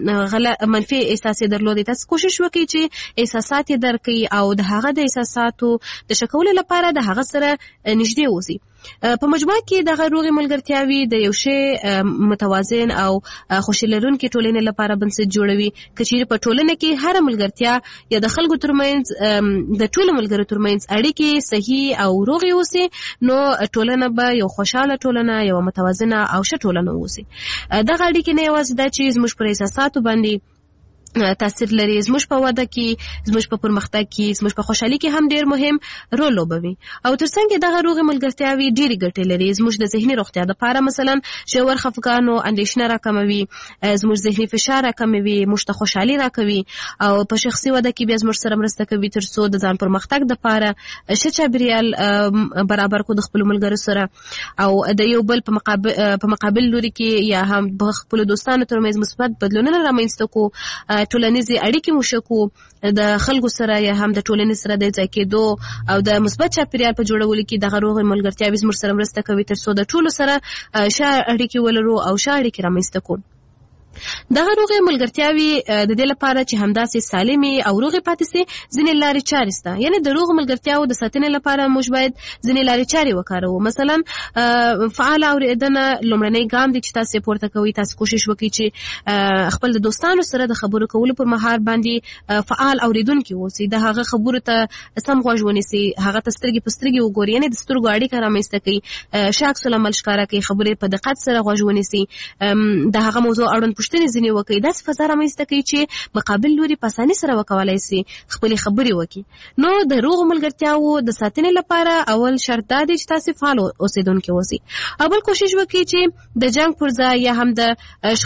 منفي احساس درلودي، تاسو کوشش وکړئ چې احساسات یې درک کړئ او د هغه د احساساتو د شکولو لپاره د هغه سره نږدې اوسئ. په مجموع کې دغه روغې ملګرتیاوې د یو شی متوازن او خوشي لرونکي ټولنې لپاره بنسټ جوړوي. که چیرې په ټولنه کې هر ملګرتیا یا د خلکو ترمنځ د ټولو ملګرو ترمنځ اړیکې صحیح او روغې اوسي، نو ټولنه به یو خوشاله ټولنه، یو متوازنه او ښه ټولنه اوسي. دغه اړیکې نه یوازې دا چې زموږ پر احساساتو باندې تاثیر لري، زموږ په وده کې، زموږ په پرمختګ کې، زموږ په خوشحالي کې هم ډیر مهم رول لوبوي. او ترڅنګ دغه روغې ملګرتیاوې ډېرې ګټې لري. زموږ د ذهني روغتیا لپاره مثلا ژور خفګان او اندېښنه راکموي، زموږ ذهني فشار راکموي، موږ ته خوشحالي راکوي او په شخصي وده کې بیا زموږ سره مرسته کوي ترڅو د ځان پرمختګ لپاره ښه چاپیریال برابر کړو د خپل ملګرو سره او د یو بل په مقابل لوري کې یا هم په خپل دوستانو ترمنځ مثبت بدلونونه رامنځته کړو، ټولنیزې اړیکې مو ښه کړو، د خلکو سره یا هم د ټولنې سره د ځای کېدو او د مثبت چاپیریال په جوړولو کې دغه روغې ملګرتیاوې زموږ سره مرسته کوي ترڅو د ټولو سره ښه اړیکې ولرو او ښه اړیکې رامنځته کړو. دغه روغې ملګرتیاوې د دې لپاره چې همداسې سالمې او روغې پاتې سي، ځینې لارې چارې شته. یعنې د روغو ملګرتیاوو د ساتنې لپاره موږ باید ځینې لارې چارې وکاروو. مثلا فعاله اورېدنه لومړنی ګام دی چې تاسو پورته کوئ. تاسو کوشش وکړئ چې خپل د دوستانو سره د خبرو کولو پر مهال باندې فعال اورېدونکي اوسئ، د هغه خبرو ته سم غوږ ونیسئ، هغه ته سترګې په سترګې وګورئ، یعنې د سترګو اړیکه رامنځته کړئ، ښه عکس العمل ښکاره کړئ، خبرې په دقت سره غوږ ونیسئ، د هغه موضوع اړوند پوښتنې ځینې وکړي. داسې فضا رامنځته کوي چې مقابل لوري په اسانۍ سره وکولای شي خپلې خبرې وکړي. نو د روغو ملګرتیاوو د ساتنې لپاره اول شرط دا دی چې تاسو فعال اوسیدونکي اوسئ. اول کوشش وکړئ چې د جنګ پر ځای یا هم د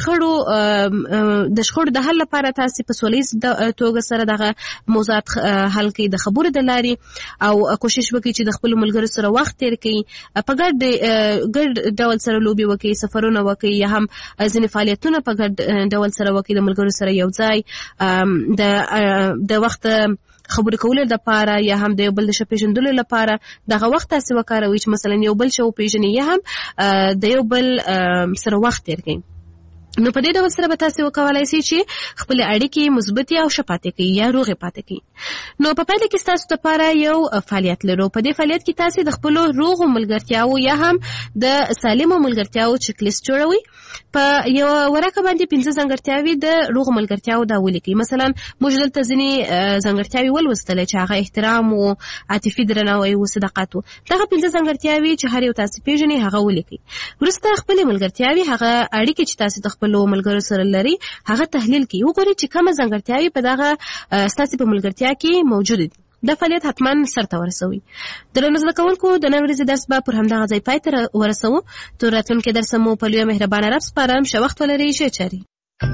شخړو د حل لپاره تاسو په سولیز توګه سره دغه موضوعات حل کړئ د خبرو د لارې، او کوشش وکړئ چې د خپل ملګرو سره وخت تیر کړئ، په ګډ ډول سره لوبي وکړئ، سفرونه وکړئ یا هم ځینې فعالیتونه په ګډ ډول سره وکړئ د ملګرو سره یو ځای. د وخت خبرې کولو لپاره یا هم د یو بل د ښه پېژندلو لپاره دغه وخت تاسو وکاروئ چې مثلا یو بل ښه وپېژنئ یا هم د یو بل سره وخت تیر کړئ. نو په دې ډول سره به تاسو وکولای شئ چې خپل اړیکې مثبت او ښه پاتې کړئ یا روغې پاتې کړئ. نو په پایله کې تاسو لپاره یو فعالیت لرو. په دې فعالیت کې تاسو د خپل روغو ملګرتیاو یا هم د سالمو ملګرتیاو چک لیست جوړوئ. په یو ورقه باندې 5 ځانګړتیاوې د روغو ملګرتیاو دا ولیکئ. مثلا موږ دلته ځینې ځانګړتیاوې ولوستلې چې هغه احترام او عاطفي درناوی او صداقت وو. دغه 5 ځانګړتیاوې چې هر یو تاسو پیژنئ هغه ولیکئ. وروسته خپل ملګرتیاوې هغه اړیکې چې تاسو د خپل ملګرو سره لري هغه تحلیل کړئ. وګورئ چې کومه ځانګړتیاوې په دغه ستاسو په ملګرتیا کې موجوده دي. دا فعالیت حتما سرته ورسوي. درنو زده کوونکو، د نن ورځې درس به پر همدغه ځای پای ته ورسوو. تر راتلونکي درس مو په لویه مهربانه رب سپارم. ښه وخت ولرئ. ښه چارې.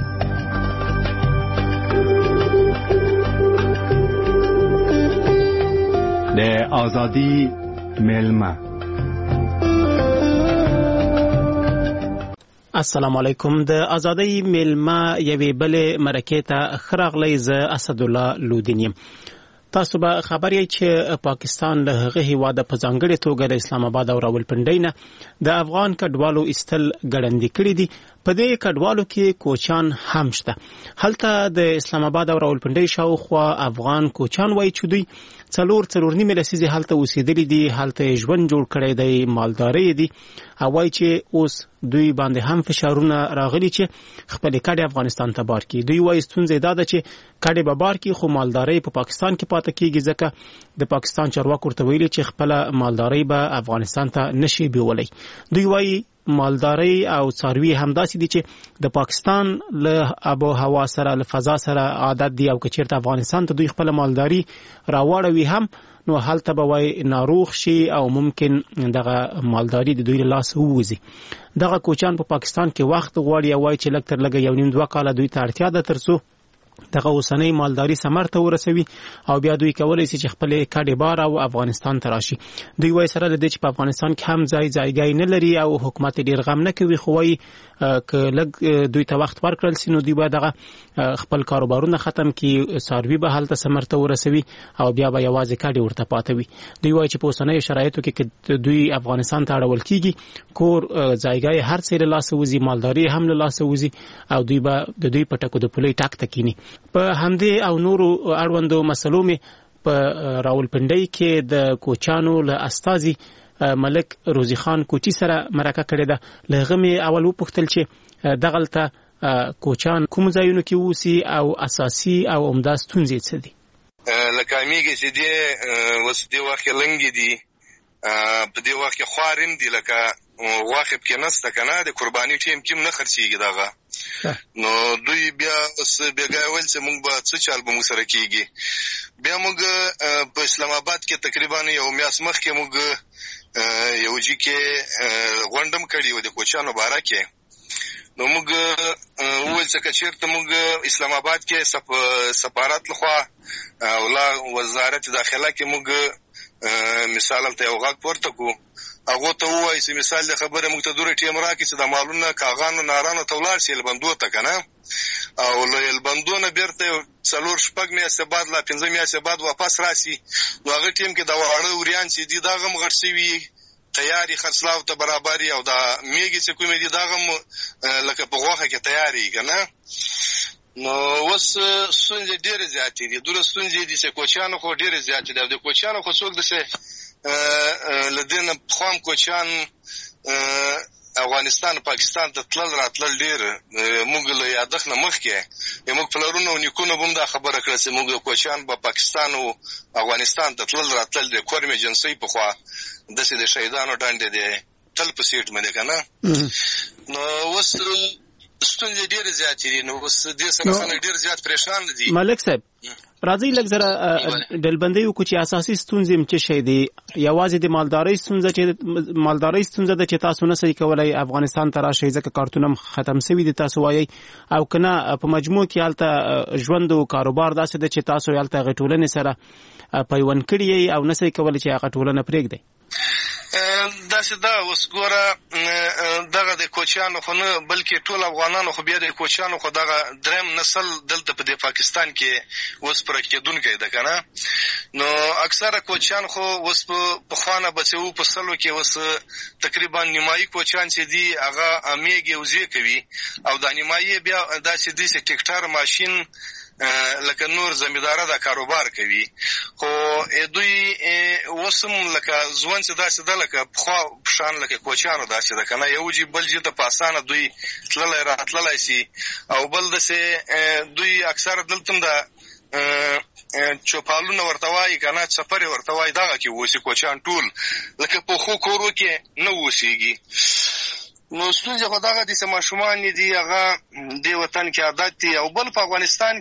د آزادی ملمه. السلام علیکم. د آزادۍ میلمه یوې بلې مرکې ته ښه راغلی. زه اسدالله لودین یم. تاسو به خبر یې چې پاکستان له هغه هیواده په ځانګړې توګه د اسلام آباد او راولپنډۍ نه د افغان کډوالو ایستل ګړندي کړي دي. په دې کډوالو کې کوچان هم شته. هلته د اسلام آباد او راولپنډۍ شاوخوا افغان کوچان وایي چې دوی 4.5 لسیزې هلته اوسېدلي دي، هلته ژوند جوړ کړی دی، مالداري دي، او وایي چې اوس دوی باندې هم فشارونه راغلي چې خپل کډې افغانستان ته بار کړي. دوی وایي ستونزه دا ده چې کډې به بار کړي خو مالداري په پاکستان کې پاتې کیږي، ځکه د پاکستان چارواکو ورته ویلي چې خپل مالداري به افغانستان ته نشي بیولای. دوی وایي مالداري او څاروي همداسې دي چې د پاکستان له آب او هوا سره له فضا سره عادت دي او که چیرته افغانستان ته دوی خپل مالداري راوړوي هم نو هلته به وای ناروغ شي او ممکن دغه مالداري د دوی له لاس ووځي. دغه کوچان په پاکستان کې وخت غواړي او وای چې لږ تر لږه 1.5-2 کاله دوی ته اړتیا ده ترڅو دغه اوسنۍ مالداري ثمر ته ورسوي او بیا دوی کولای شي چې خپل کډې بار او افغانستان ته راشي. دوی وای سره د دې چې په افغانستان کې هم ځایګای نه لري او حکومت ډیر غم نه کوي خو وای که لږ دوی ته وخت ورکړل سي نو دوی به دغه خپل کاروبارونه ختم کړي څاروي به هلته ثمر ته ورسوي او بیا به یوازې کډې ورته پاتې وي. دوی وای چې په اوسنۍ شرایطو کې دوی افغانستان ته اړول کیږي کور ځایګای هر څه له لاسه وځي مالداري هم له لاسه وځي او دوی به د دوی په ټکو د پولۍ ټاک تکینی. په همدې او نورو اړوندو مسلو می په راولپنډۍ کې د کوچانو له استازي ملک روزي خان کوټي سره مرکه کړې ده. لغه می اول وپوښتل چې دغلته کوچان کوم ځایونو کې وسی او اساسي او عمده ستونزې څه دي؟ لکه میګه چې دی وس دی واخه لنګ دي په دې وخت کې خوارین دي لکه واخه کې نسته کنه د قرباني ټیم کې نه خرچيږي دغه نو دوی بیا بیګاول چې موږ به څه چل به موږ سره کیږي. بیا موږ په اسلام آباد کې تقریبا یو میاس مخ کې موږ یو ځکه کې غونډم کړی و د کوچانو باره کې نو موږ وول څه چیرته موږ اسلام آباد کې سفارت لخوا او وزارت داخله کې موږ مثال ته یو غاک پورته کو هغه ته وایي چې مثال د خبره موږ ته دوره ټیم راکې چې د مالونو کاغانو نارانو تولار شي البندو ته کنه او له البندو نه بیرته څلور شپږ میاشتې بعد لا 15 میاشتې بعد واپس راشي نو هغه ټیم کې د واړه اوريان چې دي داغه مغرسوي تیاری خرڅلاو ته برابرۍ او دا میګي چې کومې دي داغه لکه په غوخه کې تیاری کنه نو وس سونځ ډېر زیاتې دي دوره سونځ دي چې کوچانو خو ډېر زیاتې دي د کوچانو خو څوک د لدین خام کوچان افغانستان پاکستان ته تلل راتلل ډېر موږ له یادښت نه مخکې موږ پلرونو او نیکونو هم دا خبره کړه چې موږ کوچان په پاکستان او افغانستان ته تلل راتلل د کورم ایجنسی په خوا دسې د شهیدانو ډانډې دي تل په سیټ باندې کنه نو وس ستونزې ډېر زیاتې دي نو وس دې سره خلک ډېر زیات پریشان دي. ملک صاحب راځي لږ زره ډلبندۍ وکړو چې اساسي ستونزې څه شي دي. یوازې د مالدارۍ ستونزه ده چې تاسو نه صحیح کولای افغانستان ته راشئ ځکه کارتونه ختم شوي دي تاسو وایي او کنه په مجموع کې هلته ژوند او کاروبار داسې ده چې تاسو هلته غټولنې سره پیوند کړی او نه صحیح کولای چې هغه ټولنه پرېږدئ. داسې دا اوس ګوره دغه د کوچانو خو نه بلکې ټول افغانانو خو بیا د کوچانو خو دغه دریم نسل دلته په پاکستان کې اوس پرکېدونکی ده که نه نو اکثره کوچان خو اوس په پخوانه بچو په سلو کې اوس تقریبا نیمایي کوچان چې دي هغه میږي وزې کوي او دا نیمایي بیا داسې دي چې ټیکټر ماشین لکه نور زمینداره دا کاروبار کوي خو دوی وسم لکه ځوان چې داسې ده لکه پخوا پشان لکه کوچانو داسې ده که نه یو جي بل جي ته په اسانه دوی تللی راتللی سي او بل داسې دوی اکثره دلته هم د چوپالونه ورته وایي که نه څپرې ورته وایي دغه کې اوسي کوچان ټول لکه په ښو کورو کې نه اوسېږي. نو ستونزې خو دغه دي چې ماشومان دي هغه دې وطن کې عادت دي او بل په افغانستان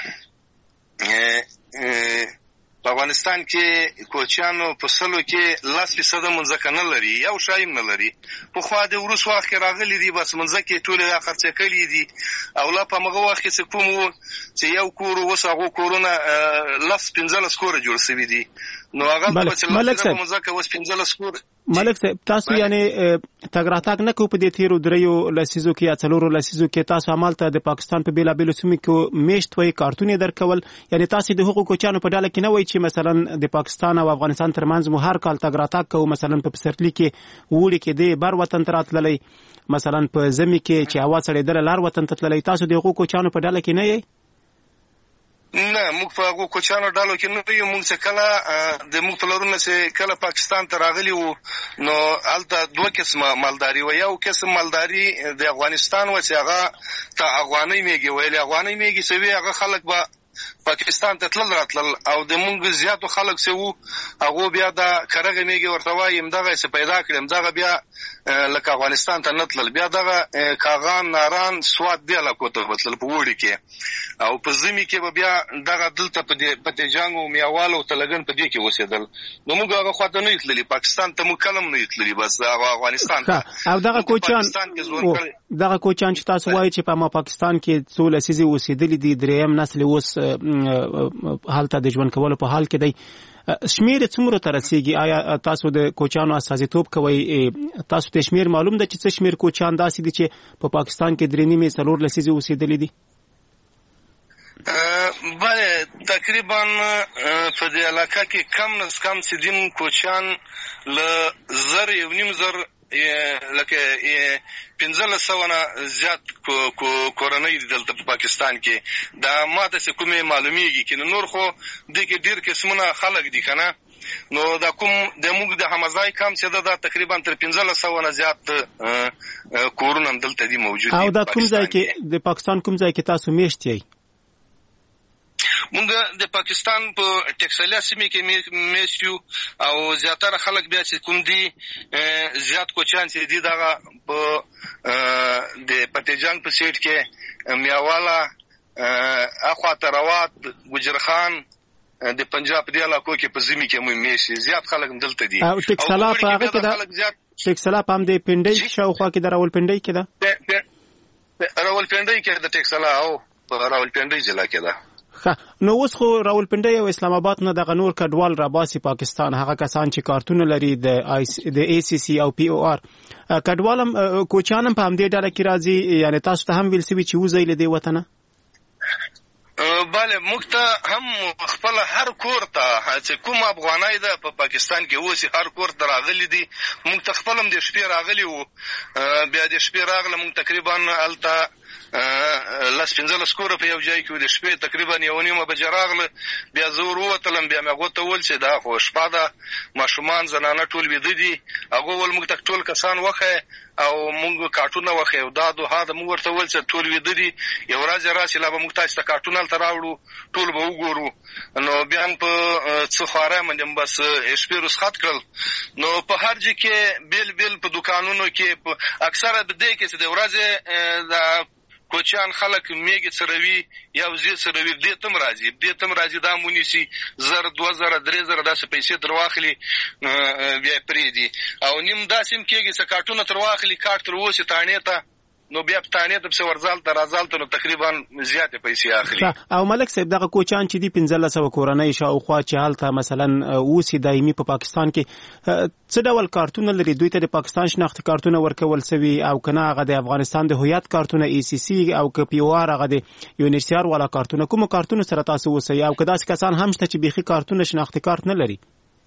کې کوچانو په سلو کې 10% منځکه نه لري یو شایم نه لري پخوا د وروس وخت کې راغلي دي بس منځکې ټولې خرڅې کړي دي او لا په هغه وخت کې چې کوم و چې یو کور اوس هغه کورونه 15 کوره جوړ شوي دي نو هغه په منځکه اوس 15 کور. ملک صاحب تاسو یعنی تګ راتګ نه کو په دې تیرو دریو لسیزو کې یا څلورو لسیزو کې تاسو عملته د پاکستان په بیلابیلو سیمو کې میشت وای کارتونه درکول یعنی تاسو د حقوقو چانو په ډاله کې نه وای چې مثلا د پاکستان او افغانستان ترمنځ مو هر کال تګ راتګ کو مثلا په پسرلی کې وړي کې د بر وطن تراتللی مثلا په زمي کې چې هوا سړې در لار وطن تتللی تاسو د حقوقو چانو په ډاله کې نه یې؟ نه موږ په هغو کوچانو ډالو کې نه یو موږ چې کله د موږ پلرونه چې کله پاکستان ته راغلي وو نو هلته دوه قسمه مالداري وه یو قسم مالداري د افغانستان وه چې هغه ته افغانۍ میږي ویلې افغانۍ میږي چې وي هغه خلک به پاکستان ته تلل راتلل او د مونږ زیاتو خلک څه وو هغه بیا د کرغه میږي ورته وایم دغه څه پیدا کړم دغه بیا لکه افغانستان ته نتلل بیا دغه کاغان ناران سواد دی لا کوته وتل په وړي کې او په زمي کې بیا دغه دلته په تجانګ او میاوالو تلګن په دې کې وسیدل نو موږ هغه خواته نه تللی پاکستان ته مکلم نه تللی بس افغانستان ته او دغه کوچان چې تاسو وایي چې په پاکستان کې څو لسیزې وسیدلې دي دریم نسل اوس حالت د ژوند کولو په حال کې دی شمیر څومره ترسيږي آیا تاسو د کوچانو استازیتوب کوي تاسو ته شمیر معلوم ده چې څه شمیر کوچان داسې دي چې په پاکستان کې درې نیمه څلور لسیزې وسیدلې دي بله تقریبا په دې علاقه کې کم نه کم سیدین کوچان له زر یو نیم زر لکه 1500 نه زیات کورنۍ دلته په پاکستان کې دا ماته څه کومه معلومیږي چې نور خو د کې ډیر قسمونه خلک دي کنه نو دا کوم د موږ د حمزای کم چې دا تقریبا تر 1500 نه زیات کورونه دلته دي موجود دي او دا کوم ځای کې د پاکستان کوم ځای کې تاسو میشتئ مونږ د پاکستان په ټکسالیا سیمه کې میشو او زیاتره خلک بیا چې کوم دي زیات کوچان چې دي دغه په د پټیجان په سیټ کې میاوالا اخوا تروات ګجرخان د پنجاب دی علاقو کې په زمي کې مو میشي زیات خلک دلته دي او ټکسلا په هغه کې دا ټکسلا په هم د پنډۍ شاوخوا کې د راولپنډۍ کې دا راولپنډۍ کې د ټکسلا او په راولپنډۍ ضلع کې ده نو اوس خو راولپنډۍ او اسلام آباد نه دغه نور کډوال را باسي پاکستان هغه کسان چې کارتونه لري د ای سی سی او پی او آر کډوالم کوچانم په همدې ډله کې راځي یعنی تاسو ته هم ویل سوي چې وځي له دې وطن بله موږ ته هم خپل هر کور ته چې کوم افغانای ده په پاکستان کې اوس هر کور ته راغلي دي موږ ته خپل هم د شپې راغلي وو بیا د شپې راغله موږ تقریبا الته لاس 15 کور په یو ځای کې د شپې تقریبا یو نیمه بجې راغله بیا زور وتلم بیا مې غوته ول چې دا خو شپه ده ماشومان زنانه ټول ویده دي هغه ول موږ ته ټول کسان وخه او موږ کارټونه وخه او دا دوه د موږ ورته ول چې ټول ویده دي یو ورځ راشي لا به موږ تاسو ته کارټونه تراوړو ټول به وګورو نو بیا په څو خاره باندې بس شپې رسخت کړل نو په هر ځای کې بیل په دکانونو کې اکثره د دې کې چې د ورځې د کوچان خلک میګي سروي یا وزي سروي دې تم راځي دا مونیسي 1000 2000 3000 داسې پیسې درواخلي بیا پری دي او نیم داسیم کېږي چې کارتونه ترواخلي کارت تر وسه تانه ته نو بیا پټانې ته څو ورزال ته رازال ته نو تقریبا زیاتې پیسې اخلي او ملک صاحب دغه کوچان چې دی 1500 کورنۍ شاوخوا چې حالت مثلا اوسې دایمي په پاکستان کې څه ډول کارتونه لري دوی ته د پاکستان شناخت کارتونه ورکول سوي او کنه هغه د افغانستان د هویت کارتونه ای سی سی او که پی او آر هغه د یونیسیار والا کارتونه کوم کارتونه سره تاسو وسه او که داسې کسان هم شته چې بيخي کارتونه شناخت کارت نه لري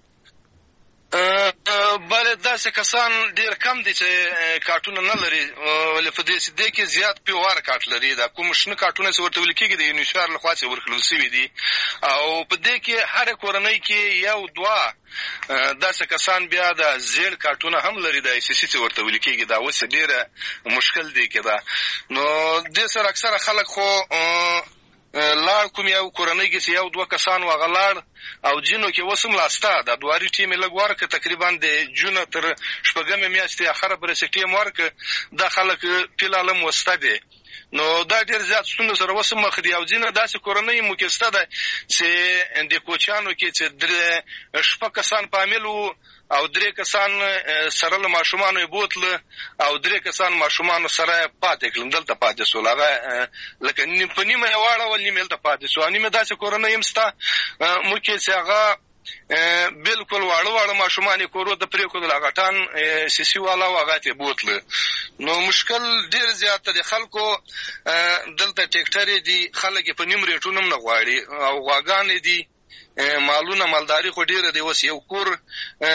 بله داسې کسان ډیر کم دي چې کارتونه نه لري ولې په دې سده کې زیات پی او آر کارت لري دا کوم شنه کارتونه چې ورته ویل کېږي د یونیسیار لخوا چې ورکړل شوي دي او په دې کې هر کورنۍ کې یو دوا داسې کسان بیا د زیړ کارتونه هم لري د ای سی سی چې ورته ویل کېږي دا اوس ډیره مشکل دی کېدا نو د سره اکثره خلک خو لار کوم یو کورنۍ کې یو دوه کسان وغلاړ او جنو کې وسم لاسته د دواري ټیم لګور ک تقریبا د جون تر شپږمې میاشتې اخره پر سټیم ورک د خلک پیلالم وستده نو دا ډیر زیات ستونزه سره وسم مخ دی او جنه داسې کورنۍ مکسته ده چې د کوچانو کې چې شپږ کسان پاملو او درې کسان سره له ماشومان بوتل او درې کسان ماشومان سره پاتې کړل دلته پاتې سول هغه لکه په نیمه واړه ول نیمه دلته پاتې سو نیمه داسې کورنۍ همستا مو کې چې هغه بالکل واړه ماشومان کورو د پرې کول غټان سیسی والا واغاته بوتل نو مشکل ډیر زیات دي خلکو دلته ټیکټری دي خلک په نیم ریټونم نه غواړي او غاګان دي مالونه مالداري خو ډیره دی وس یو کور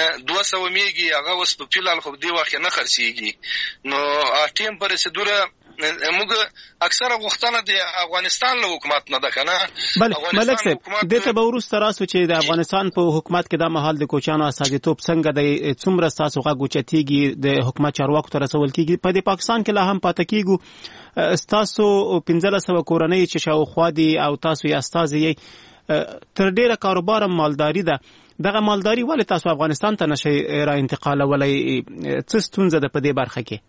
200 میږي هغه وس په فلال خو دی واخې نه خرڅيږي نو ټیم پر سدوره موږ اکثره غوښتنه د افغانستان له حکومت نه ده کنه. بله ملک صاحب دته به وروسته راسو چې د افغانستان په حکومت کې د مهال د کوچانو استازیتوب څنګه د څومره تاسو غږ اوچتیږي د حکومت چارواکو ته رسول کیږي. په د پاکستان کې لا هم پاتې کیږي تاسو 1500 کورنۍ چې شاوخوا دي او تاسو یې استازي تر ډیره کاروبار مالداري ده. دغه مالداري ولې تاسو افغانستان ته نشئ را انتقالولای؟ څه ستونزه ده په دې برخه کې؟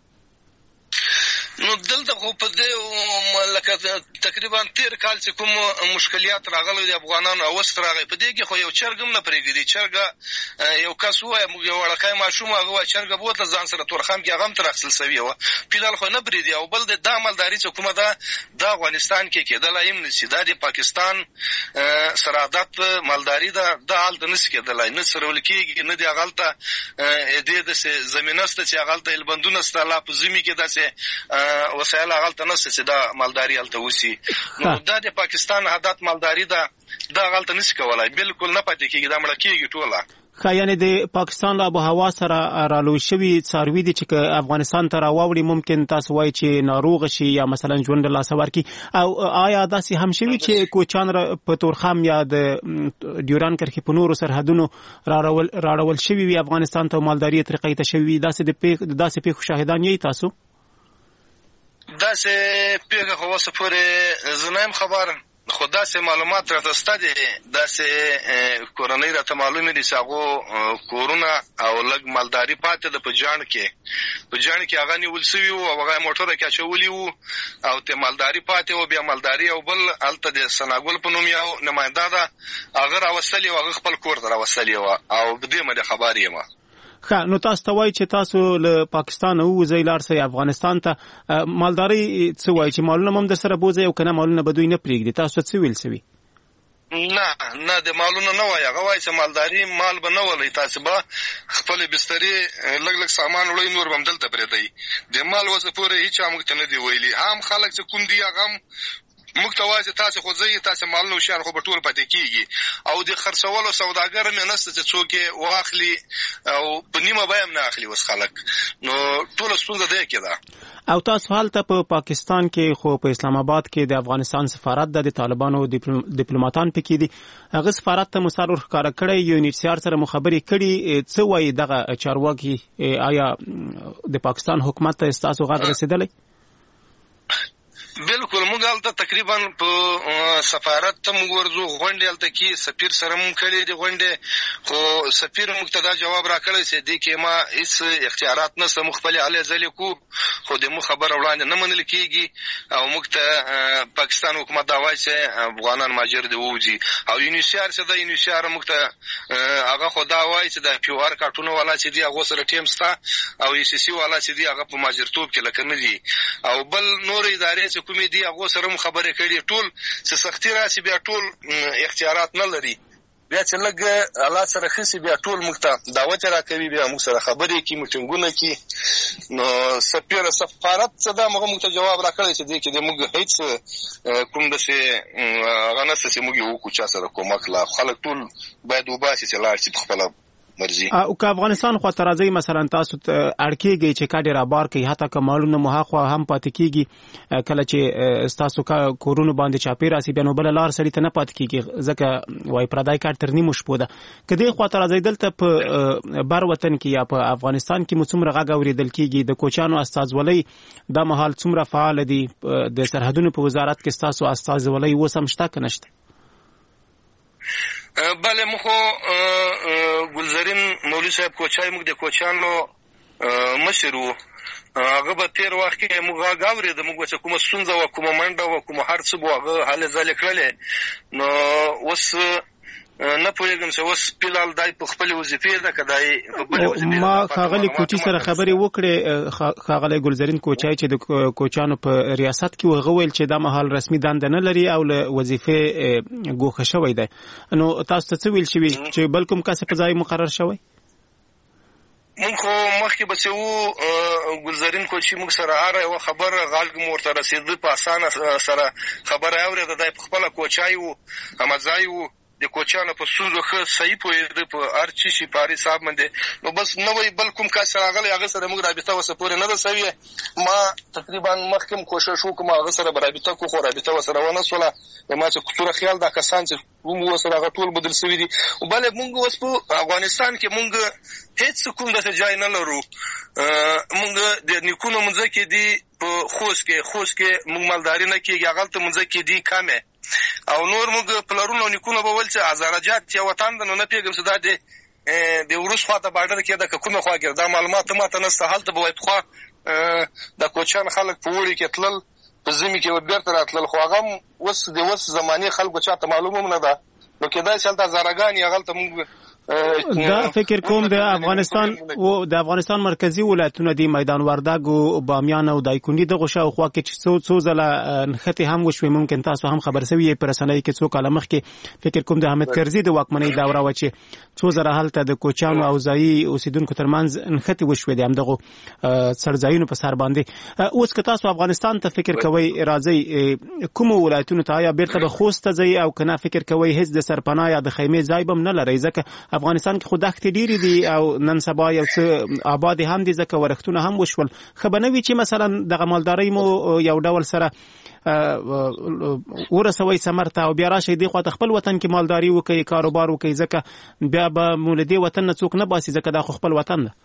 نو دلته خو په دې لکه تقریبا 13 کال چې کوم مشکلات راغلي د افغانانو اوست راغی په دې کې خو یو چرګم نه پرېږدي. چرګه یو کس وای موږ یو وړکای ماشوم هغه وای چرګه بوتله ځان سره تورخم کې هغه هم تر اخیستل سوی و پیلال خو نه پرېږدي. او بل د مالداري چې کومه ده د افغانستان کې کېدلای هم نشي. دا د پاکستان سره عادت مالداري ده د حالت نشي کېدلای نه سره ولکېږي نه د هغلته د زمینه ست چې هغلته البندونه ست لا په زمي کې داسې وسایل هغلته نشته چې دا مالداري هلته وسی. نو دا د پاکستان عادت مالداري ده دا هغلته نشي کولای بالکل نه پاتې کېږي دا مړه کېږي ټوله. یعنی د پاکستان له آب و هوا سره رالوی شوي څاروي دي چې افغانستان ته راوړي ممکن تاسو وایي چې ناروغ شي یا مثلا ژوند له لاسه ورکړي. او آیا داسې هم شوي چې کوچان په تورخم یا د ډیوران کرښې په نورو سرحدونو راړول شوي وي افغانستان ته مالداري طریقې ته شوي داسې پیښو شاهدان یې تاسو؟ داسې پیښه خو اوسه پورې زه نه یم خبر خو داسې معلومات راته شته دي. داسې کورنۍ راته معلومې دي چې هغو کورونه او لږ مالداري پاتې ده په جاڼ کې هغه نیول سوي وو او هغه یې موټره کې اچولي وو او ته مالداري پاتې وو. بیا مالداري او بل هلته د سناګل په نوم یو نماینده ده هغه راوستلې وه هغه خپل کور ته راوستلې وه او په دې باندې خبر یم. نو تاسو ته وایي چې تاسو له پاکستان ووځئ لاړ شئ افغانستان ته. مالداري څه وایي چې مالونه هم در سره بوځئ او که نه مالونه به دوی نه پرېږدي؟ تاسو څه ویل سوي؟ نه د مالونه نه وایي. هغه وایي چې مالداري مال به نه ولئ تاسو به خپلې بسترې لږ سامان وړئ نور به هم دلته پرېږدئ. د مال اوسه پورې هېچا موږ ته نه دي ویلي. هم خلک چې کوم دي هغه هم موږ ته وایي چې تاسې خو ځئ تاسې مالونه هوښیار خو به ټول پاتې کېږي او د خرڅولو سوداګر هم یې نشته چې څوک یې واخلي او په نیمه بیه هم نه اخلي اوس خلک. نو ټوله ستونزه دې کې ده. او تاسو هلته په پاکستان کې خو په اسلام آباد کې د افغانستان سفارت د طالبانو ډیپلوماتان پکې دي. هغه سفارت ته مسار ورښکاره کړی UNHCR سره مخابرې کړي. څه وایي دغه چارواکي؟ آیا د پاکستان حکومت ته ستاسو غږ رسېدلی؟ بالکل موږ هلته تقریبا په سفارت ته موږ ورځو غونډې هلته کې سفیر سره موږ کړې دي غونډې خو سفیر موږ ته دا جواب راکړی چې دې کې ما هېڅ اختیارات نشته موږ خپلې هلې ځلې کوو خو د موږ خبره وړاندې نه منل کېږي او موږ ته پاکستان حکومت دا وایي چې افغانان مهاجر دې ووځي او UNHCR چې ده UNHCR موږ ته هغه خو دا وایي چې د QR کارټونه والا چې دي هغو سره ټیم شته او ECC والا چې دي هغه په مهاجرتوب کې لکه نه دي او بل نور ادارې چې کومې دي هغو سره هم خبرې کړي ټول چې سختي راسي بیا ټول اختیارات نه لري. بیا چې لږ الله سره ښه سي بیا ټول موږ ته دعوت راکوي بیا موږ سره خبرې کوي میټینګونه کوي. نو سفارت څه ده موږ ته جواب راکړی چې دې کې د موږ هېڅ کوم داسې هغه نشته چې موږ یې وکړو چا سره کومک لا خلک ټول باید وباسي چې لاړ شي په خپله مرزي. او که افغانستان خو ته راځئ مثلا تاسو اړ کېږئ چې کډې رابار کوي حتی که مالونه مو هاخوا هم پاتې کېږي کله چې ستاسو کورونو باندې چاپې راسي بیا نو بله لار سړي ته نه پاتې کېږي ځکه وایي پردی کار تر نیمو شپو ده. که دې خوا ته راځئ دلته په بر وطن کې یا په افغانستان کې مو څومره غږ اورېدل کېږي د کوچانو استازولۍ دا مهال څومره فعاله دي د سرحدونو په وزارت کې ستاسو استازولۍ اوس هم شته که نشته؟ بله موږ خو ګلزرین مولوي صاحب کوچای موږ د کوچانو مشر وو هغه به تېر وخت کې موږ غږ اورېده موږ چې کومه ستونزه وه کومه منډه وه کومه هر څه به هغه هلې ځلې کړلې. نو اوس نه پوهېږم چې اوس فلحال دای په خپلې وظیفې ده که دای په بلې وظیفې. ما ښاغلي کوچي سره خبرې وکړې ښاغلی ګلزرین کوچای چې د کوچانو په ریاست کې هغه ویل چې دا مهال رسمي دنده نه لري او له وظیفې ګوښه شوی دی. نو تاسو ته څه ویل شوي چې بل کوم کس په ځای مقرر شوی؟ موږ خو مخکې به چې وو ګلزرین کوچي موږ سره هره یوه خبره غږ مو ورته رسېده په اسانه سره خبره یې اورېده دی په خپله کوچای وو همځای وو د کوچانو په ستونزو ښه صحیح پوهېده په هر څه شي په هر حساب باندې. نو بس نوی بل کوم کس راغلی هغه سره موږ رابطه اوسه پورې نه ده سوې. ما تقریبا مخکې هم کوشش وکړم هغه سره به رابطه کړو خو رابطه ورسره ونه شوله. ما چې کڅوره خیال دا کسان چې موږ ورسره هغه ټول بدل سوي دي. بلې موږ اوس په افغانستان کې موږ هېڅ کوم داسې ځای نه لرو. موږ د نیکونو مځکې دي په خوست کې موږ مالداري نه کېږي هغلته مځکې دي کمې او نور موږ پلرونو نیکونو به ویل چې هزارجات یو وطن ده. نو نه پوهېږم چې دا د وروس خواته بارډر کې ده که کومه خوا کې دا معلومات ماته نشته. هلته به وایي پخوا د کوچیان خلک په اوړي کې تلل په ژمي کې به بیرته راتلل خو هغه هم اوس د اوس زمانې خلکو چاته معلوم هم نه ده. نو کېدای شي هلته هزارګانې هغلته موږ دا فکر کوم د افغانستان مرکزی ولایتونه دي میدان وردګ او بامیان او دایکنډي دغه شاوخوا کې چې څو ځله نښتې هم وشوي. ممکن تاسو هم خبر سوي په رسنۍ کې څو کاله مخکې فکر کوم د حامد کرزي د واکمنۍ دوره و چې څو ځله هلته د کوچانو او ځایي اوسیدونکو ترمنځ نښتې وشوي د همدغو څړځایونو په سر باندې. اوس که تاسو افغانستان ته فکر کوئ راځئ کومو ولایتونو ته آیا بیرته به خوست ته ځئ او که نه فکر کوئ هېڅ د سرپناه یا د خیمې ځای به هم نه لرئ ځکه افغانستان کې خو دښتې ډېرې دي او نن سبا یو څه آباد هم دي ځکه ورښتونه هم وشول. ښه به نه وي چې مثلا دغه مالدارۍ مو یو ډول سره ورسوئ ثمر ته او بیا راشئ دې خواته خپل وطن کې مالداري وکړئ کاروبار وکړئ ځکه بیا به مو له دې وطن نه څوک نه باسي ځکه دا خو خپل وطن ده.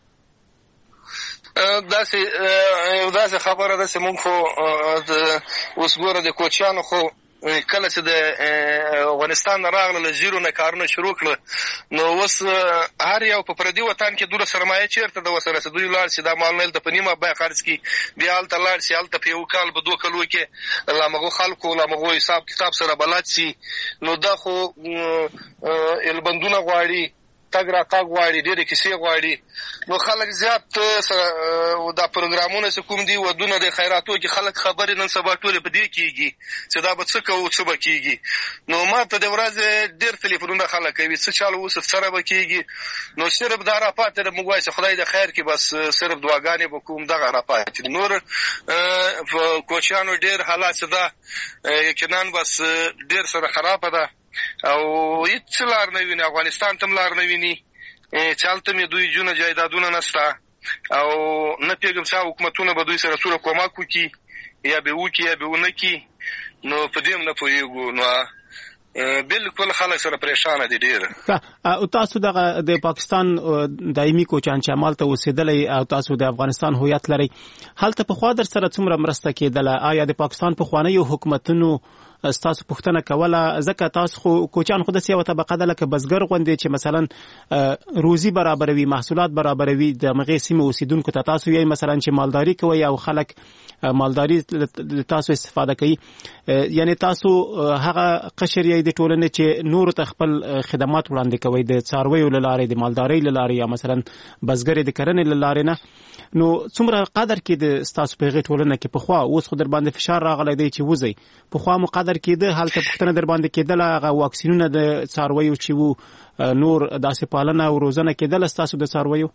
داسې خبره ده چې موږ خو اوس ګوره د کوچیانو خو کله چې د افغانستان نه راغله له زیرو نه کارونه شروع کړه نو اوس هر یو په پردي وطن کې دومره سرمایه چېرته ده ورسره چې دوی لاړ شي دا مالونه هلته په نیمه بیه خرڅ کړي بیا هلته لاړ شي هلته په یو کال په 2 کلو کې له همغو خلکو له همغو حساب کتاب سره بلد شي. نو دا خو البندونه غواړي تګ راتګ غواړي ډېرې کیسې غواړي. نو خلک زیات دا پروګرامونه چې کوم دي ودونه د خیراتو کې خلک خبرې نن سبا ټولې په دې کېږي چې دا به څه کوو څه به کېږي. نو ما ته د ورځې ډېر تلیفونونه خلک کوي څه چل اوس سره به کېږي. نو صرف دا راپاتې ده موږ وایو چې خدای د خیر کې بس صرف دعاګانې به کوم دغه راپاتې نور په کوچیانو ډېر حالات چې ده یقینا بس ډېر سره خرابه ده او هیڅ لار نه ویني. افغانستان ته هم لار نه ویني چې هلته مې دوی جونه جایدادونه نشته او نه پوهېږم چې حکومتونه به دوی سره څومره کومک وکړي یا به وکړي یا به ونه کړي. نو په دې هم نه پوهېږو. نو بالکل خلک سره پریشانه دي ډېر. او تاسو دغه د پاکستان دایمي کوچیان چې همالته اوسېدلی او تاسو د افغانستان هویت لرئ هلته پخوا در سره څومره مرسته کېدله؟ آیا د پاکستان پخوانیو حکومتونو ستاسو پوښتنه کوله ځکه تاسو خو کوچیان خو داسې یوه طبقه ده لکه بزګر غوندې چې مثلا روزي برابروي محصولات برابروي د همغې سیمې اوسیدونکو ته تاسو یې مثلا چې مالداري کوئ او خلک مالداري تاسو استفاده کوي یعنی تاسو هغه قشر یې د ټولنې چې نورو ته خپل خدمات وړاندې کوئ د څارویو له لارې د مالدارۍ له لارې یا مثلا بزګر د کرنې له لارې نه. نو څومره قدر کې د ستاسو په هغې ټولنه کې پخوا اوس خو در باندې فشار راغلی دی چې وځئ پخوا مو قدر کېده هلته پوښتنه در باندې کېدله هغه واکسینونه د څارویو چې وو نور داسې پالنه او روزنه کېدله ستاسو د څارویو؟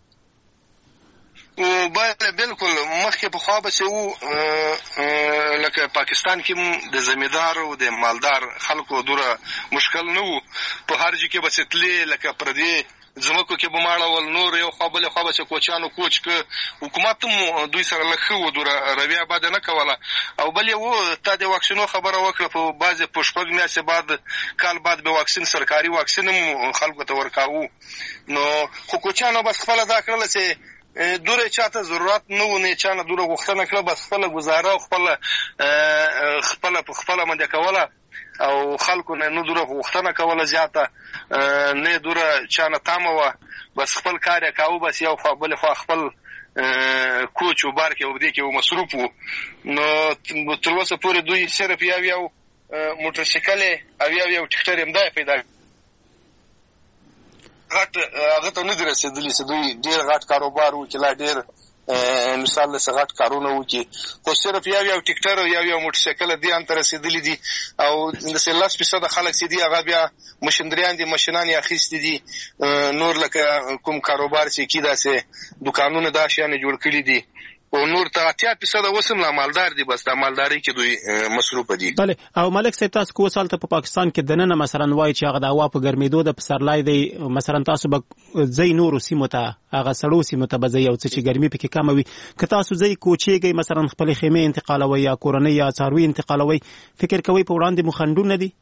بالکل مخکې پخوا به چې وو لکه پاکستان کې د زمیندار او د مالدار خلکو دوره مشکل نه وو. په هر ځای کې به چې تلې لکه پردي ځمکو کې به ماړول نور یو خوا بلې خوا به چې کوچیانو کوچ که حکومت هم دوی سره لږ ښه و دوره رویه باده نه کوله. او بل یې و تا د واکسینو خبره وکړه په بعضې په 6 میاشتې بعد کال بعد به واکسین سرکاري واکسین هم خلکو ته ورکاوه. نو خو کوچیانو بس خپله دا کړله چې دوره چاته ضرورت نه و نه چا نه دوره غوښتنه کړه بس خپله ګزاره او خپله په خپله باندې کوله او خلکو نه دوره غوښتنه کوله زیاته نه دوره چا نه تامه وه بس خپل کار یې کاوه بس یو خوا بلې خوا خپل کوچ و بار کې او دې کې و مصروف و. نو تر اوسه پورې دوی صرف یو موټرسایکل او یو ټکټر همدا یې پیدا غټ هغه ته نه دي رسېدلي چې دوی ډېر غټ کاروبار وکړي لا ډېر مثال داسې غټ کارونه وکړي خو صرف یو ټکټر او یو موټرسایکل دې ان ته رسېدلي دي او داسې 10% خلک چې دي هغه بیا مشندریان دي ماشینان یې اخیستي دي نور لکه کوم کاروبار چې کي داسې دوکانونه دا شیانې جوړ کړي دي او نور ته 80% وسم لا مالدار دي، بس د مالداري کې دوی مصروف دي. بله او ملک صاحب تاسو کو سال ته په پاکستان کې دننه مثلا وای چې هغه د هوا په ګرمېدو د پسرلای دی، مثلا تاسو به ځای نور سیمو ته هغه سړو سیمو ته به ځای او چې ګرمي پکې کم وي، که تاسو ځای کوچېږئ مثلا خپل خیمه انتقالوي یا کورنۍ یا څاروي انتقالوي، فکر کوي په وړاندې مو خنډونه دي؟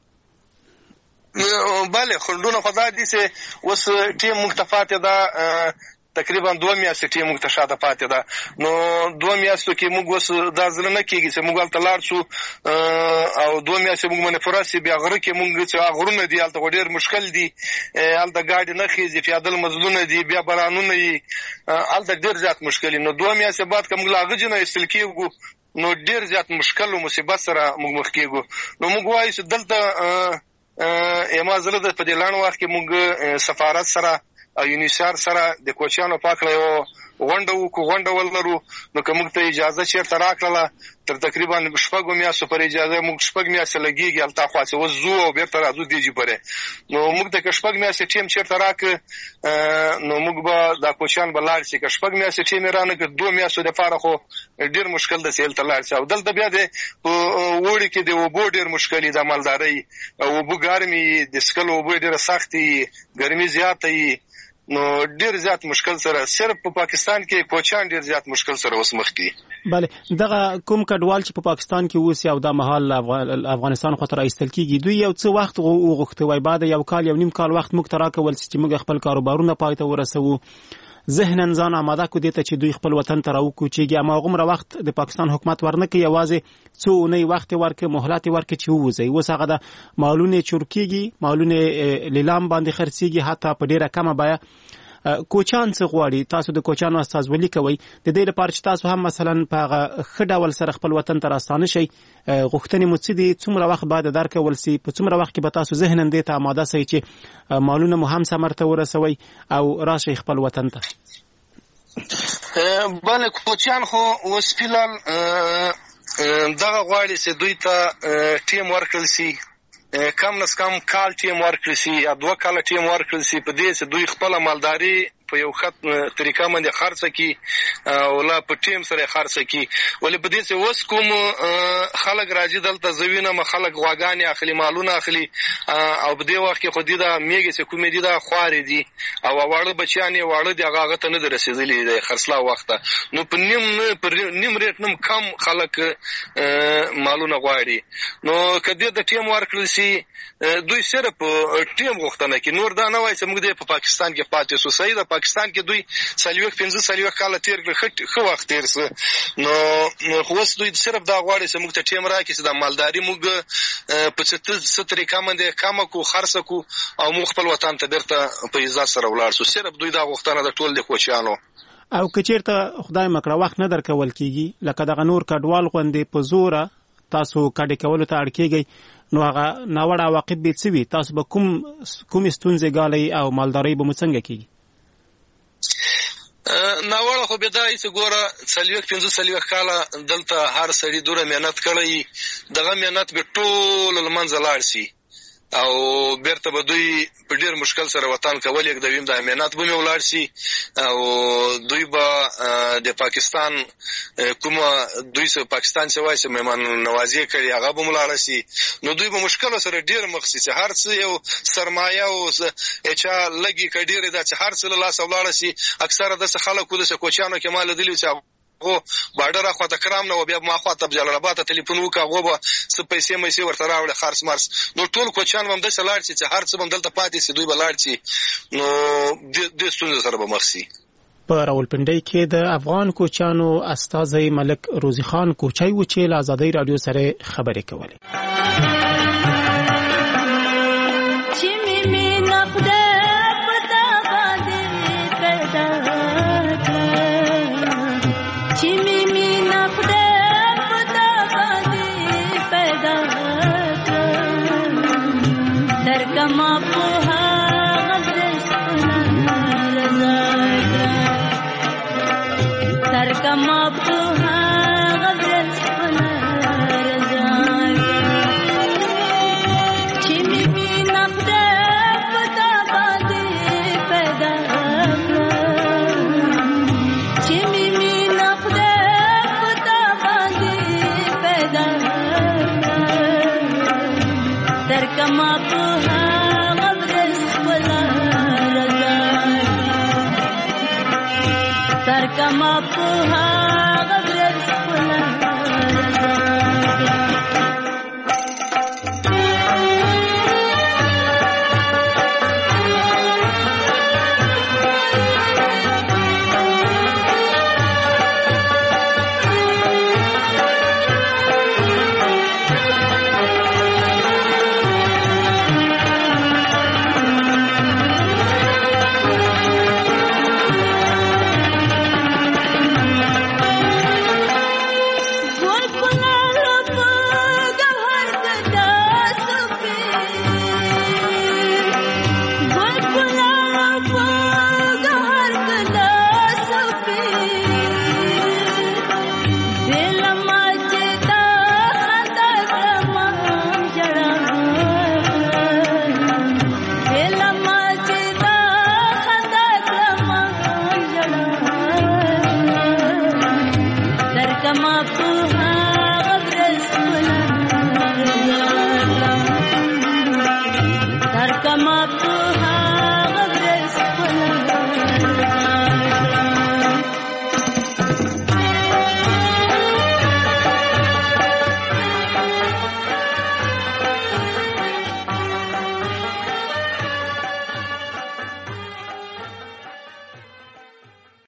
بله خنډونه خو دا دي چې اوس ټیم مختفات ده، تقریبا 2 میاشتې ټیم موږ ته شاته پاتې ده. نو 2 میاشتو کې موږ اوس دا زړه نه کېږي چې موږ هلته لاړ شو او 2 میاشتې موږ باندې پوره شي، بیا غره کې موږ چې غرونه دي هلته ډېر مشکل دي، هلته ګاډي نه خېږي، پیادل مزلونه دي، بیا بارانونه وي، هلته ډېر زیات مشکل. نو 2 میاشتې بعد که موږ له هغه ځای نه ایستل کېږو نو ډېر زیات مشکل او مصیبت سره موږ مخ کېږو. نو موږ وایو چې دلته ما زړه ده په دې لنډ وخت کې موږ سفارت سره او یونیسار سره د کوچیانو په اړه یو غونډه ولرو. نو که موږ ته اجازه چېرته راکړله تر تقریبا 6 میاشتو پر اجازه موږ 6 میاشتې لګېږي هلته خوا چې اوس ځو او بېرته راځو دې جې پورې. نو موږ ته که 6 میاشتې ټیم چېرته راکړه نو موږ به دا کوچیان به لاړ شي، که 6 میاشتې ټیم یې رانه کړه 2 میاشتو دپاره خو ډېر مشکل ده چې هلته لاړ شي. او دلته بیا د اوړي کې د اوبو ډېر مشکل وي، د مالدارۍ اوبه ګرمې، د څښلو اوبه ډېره سختې وي، ګرمي زیاته وي، نو ډیر زیات مشکل سره صرف په پاکستان کې کوچیان ډیر زیات مشکل سره اوس مخ دي. بله دغه کوم کډوال چې په پاکستان کې اوس او د مهال افغانستان خاطر ایستل کیږي، دوی یو څه وخت غوښته وای، بعد یو کال یو نیم کال وخت موږ ته راکول چې موږ خپل کاروبارونه پای ته ورسوو، ذهناً ځان آماده کو دي ته چې دوی خپل وطن ته راوکوچېږي، اما هغومره وخت د پاکستان حکومت ورنکړي، یوازې څو اونۍ وخت ورکړي، مهلت ورکړي چې ووځي. اوس هغه د مالونه چور کېږي، مالونه لیلام باندې خرڅېږي، حتی په ډېره کمه بیه. کوچیان څه غواړي؟ تاسو د کوچیانو استازولي کوئ، د دې لپاره چې تاسو هم مثلا په هغه ښه ډول سره خپل وطن ته راستانه شئ، غوښتنې مو څه دي؟ څومره وخت باید درکول سي؟ په څومره وخت کې به تاسو ذهناً دې ته آماده سئ چې مالونه مو هم ثمر ته ورسوئ او راشئ خپل وطن ته؟ بله کوچیان خو اوس فیلحال دغه غواړي چې دوی ته ټیم ورکړل سي، کم نس کم کال ټیم ورکړل سي یا 2 کاله ټیم ورکړل سي، په دې چې دوی خپله مالداري په یو خط طریقه باندې خرڅه کی او لا په ټیم سره خرڅه کی. ولې په دې چې اوس کوم خلک راځي دلته زوینه خلک غواګانې اخلي، مالونه اخلي، او په دې وخت کې خو دې دا میږي چې کومې دي دا خوارې دي او واړه بچیان یې واړه دي، هغه ته نه دي رسېدلي د خرڅلاو وخته. نو په نیم ریټ نم کم خلک مالونه غواړي. نو که دې د ټیم ورکړل سي دوی صرف ټیم غوښتنه کوي، نور دا نه وایي چې موږ دې په پاکستان کې پاتې سو. صحیح ده، پاکستان کې دوی 45 کاله تیر کړل، ښه وخت تیر سو. نو اوس دوی صرف دا غواړي چې موږ ته ټیم راکړي چې د مالداري موږ په څه طریقه باندې کمه کو، خرڅه کو او موږ خپل وطن ته بیرته په عزت سره ولاړ سو. صرف دوی دا غوښتنه د ټول د کوچیانو. او که چېرته خدای مکړه وخت نه درکول کېږي، لکه دغه نور کډوال غوندې په زوره تاسو کډې کولو ته اړ کېږئ، نو هغه ناوړه عواقب به څه وي؟ تاسو به کوم ستونزې ګالئ او مالدارۍ به مو څنګه کېږي؟ ناوړه خو به دا چې ګوره 45 کاله دلته هر سړي دوره مهنت کړی، دغه مهنت به ټول له منځه لاړ شي او بیرته به دوی په ډېر مشکل سره وطن کول، یک دویم د مهنت به ولاړ شي او دوی به د پاکستان کومه دوی سره پاکستان چې وایي چې مهمان نوازي کړي هغه به ولاړ شي. نو دوی به مشکل سره ډېر مخ شي چې هر څه یو سرمایه او چا لګي کډيره د هر څه له لاس ولاړ شي. اکثره د خلکو د کوچیانو کې مال دي چې او بارډر اخواته کرام نو بیا ما خواته جلال آباد ته ټلیفون وکړو به څه پیسې مې ورته راوړل خرڅ مرس. نو ټول کوچیان هم د سلاړ چې هر څه هم دلته پاتې سي، دوی بلاړ شي، نو د ستونزې سره به مخ شي. په راولپنډۍ کې د افغان کوچیانو استازی ملک روزي خان کوچی و چې له آزادۍ رادیو سره خبرې کولې. Jimmy, me, not سر کما په هغه ورځ خپله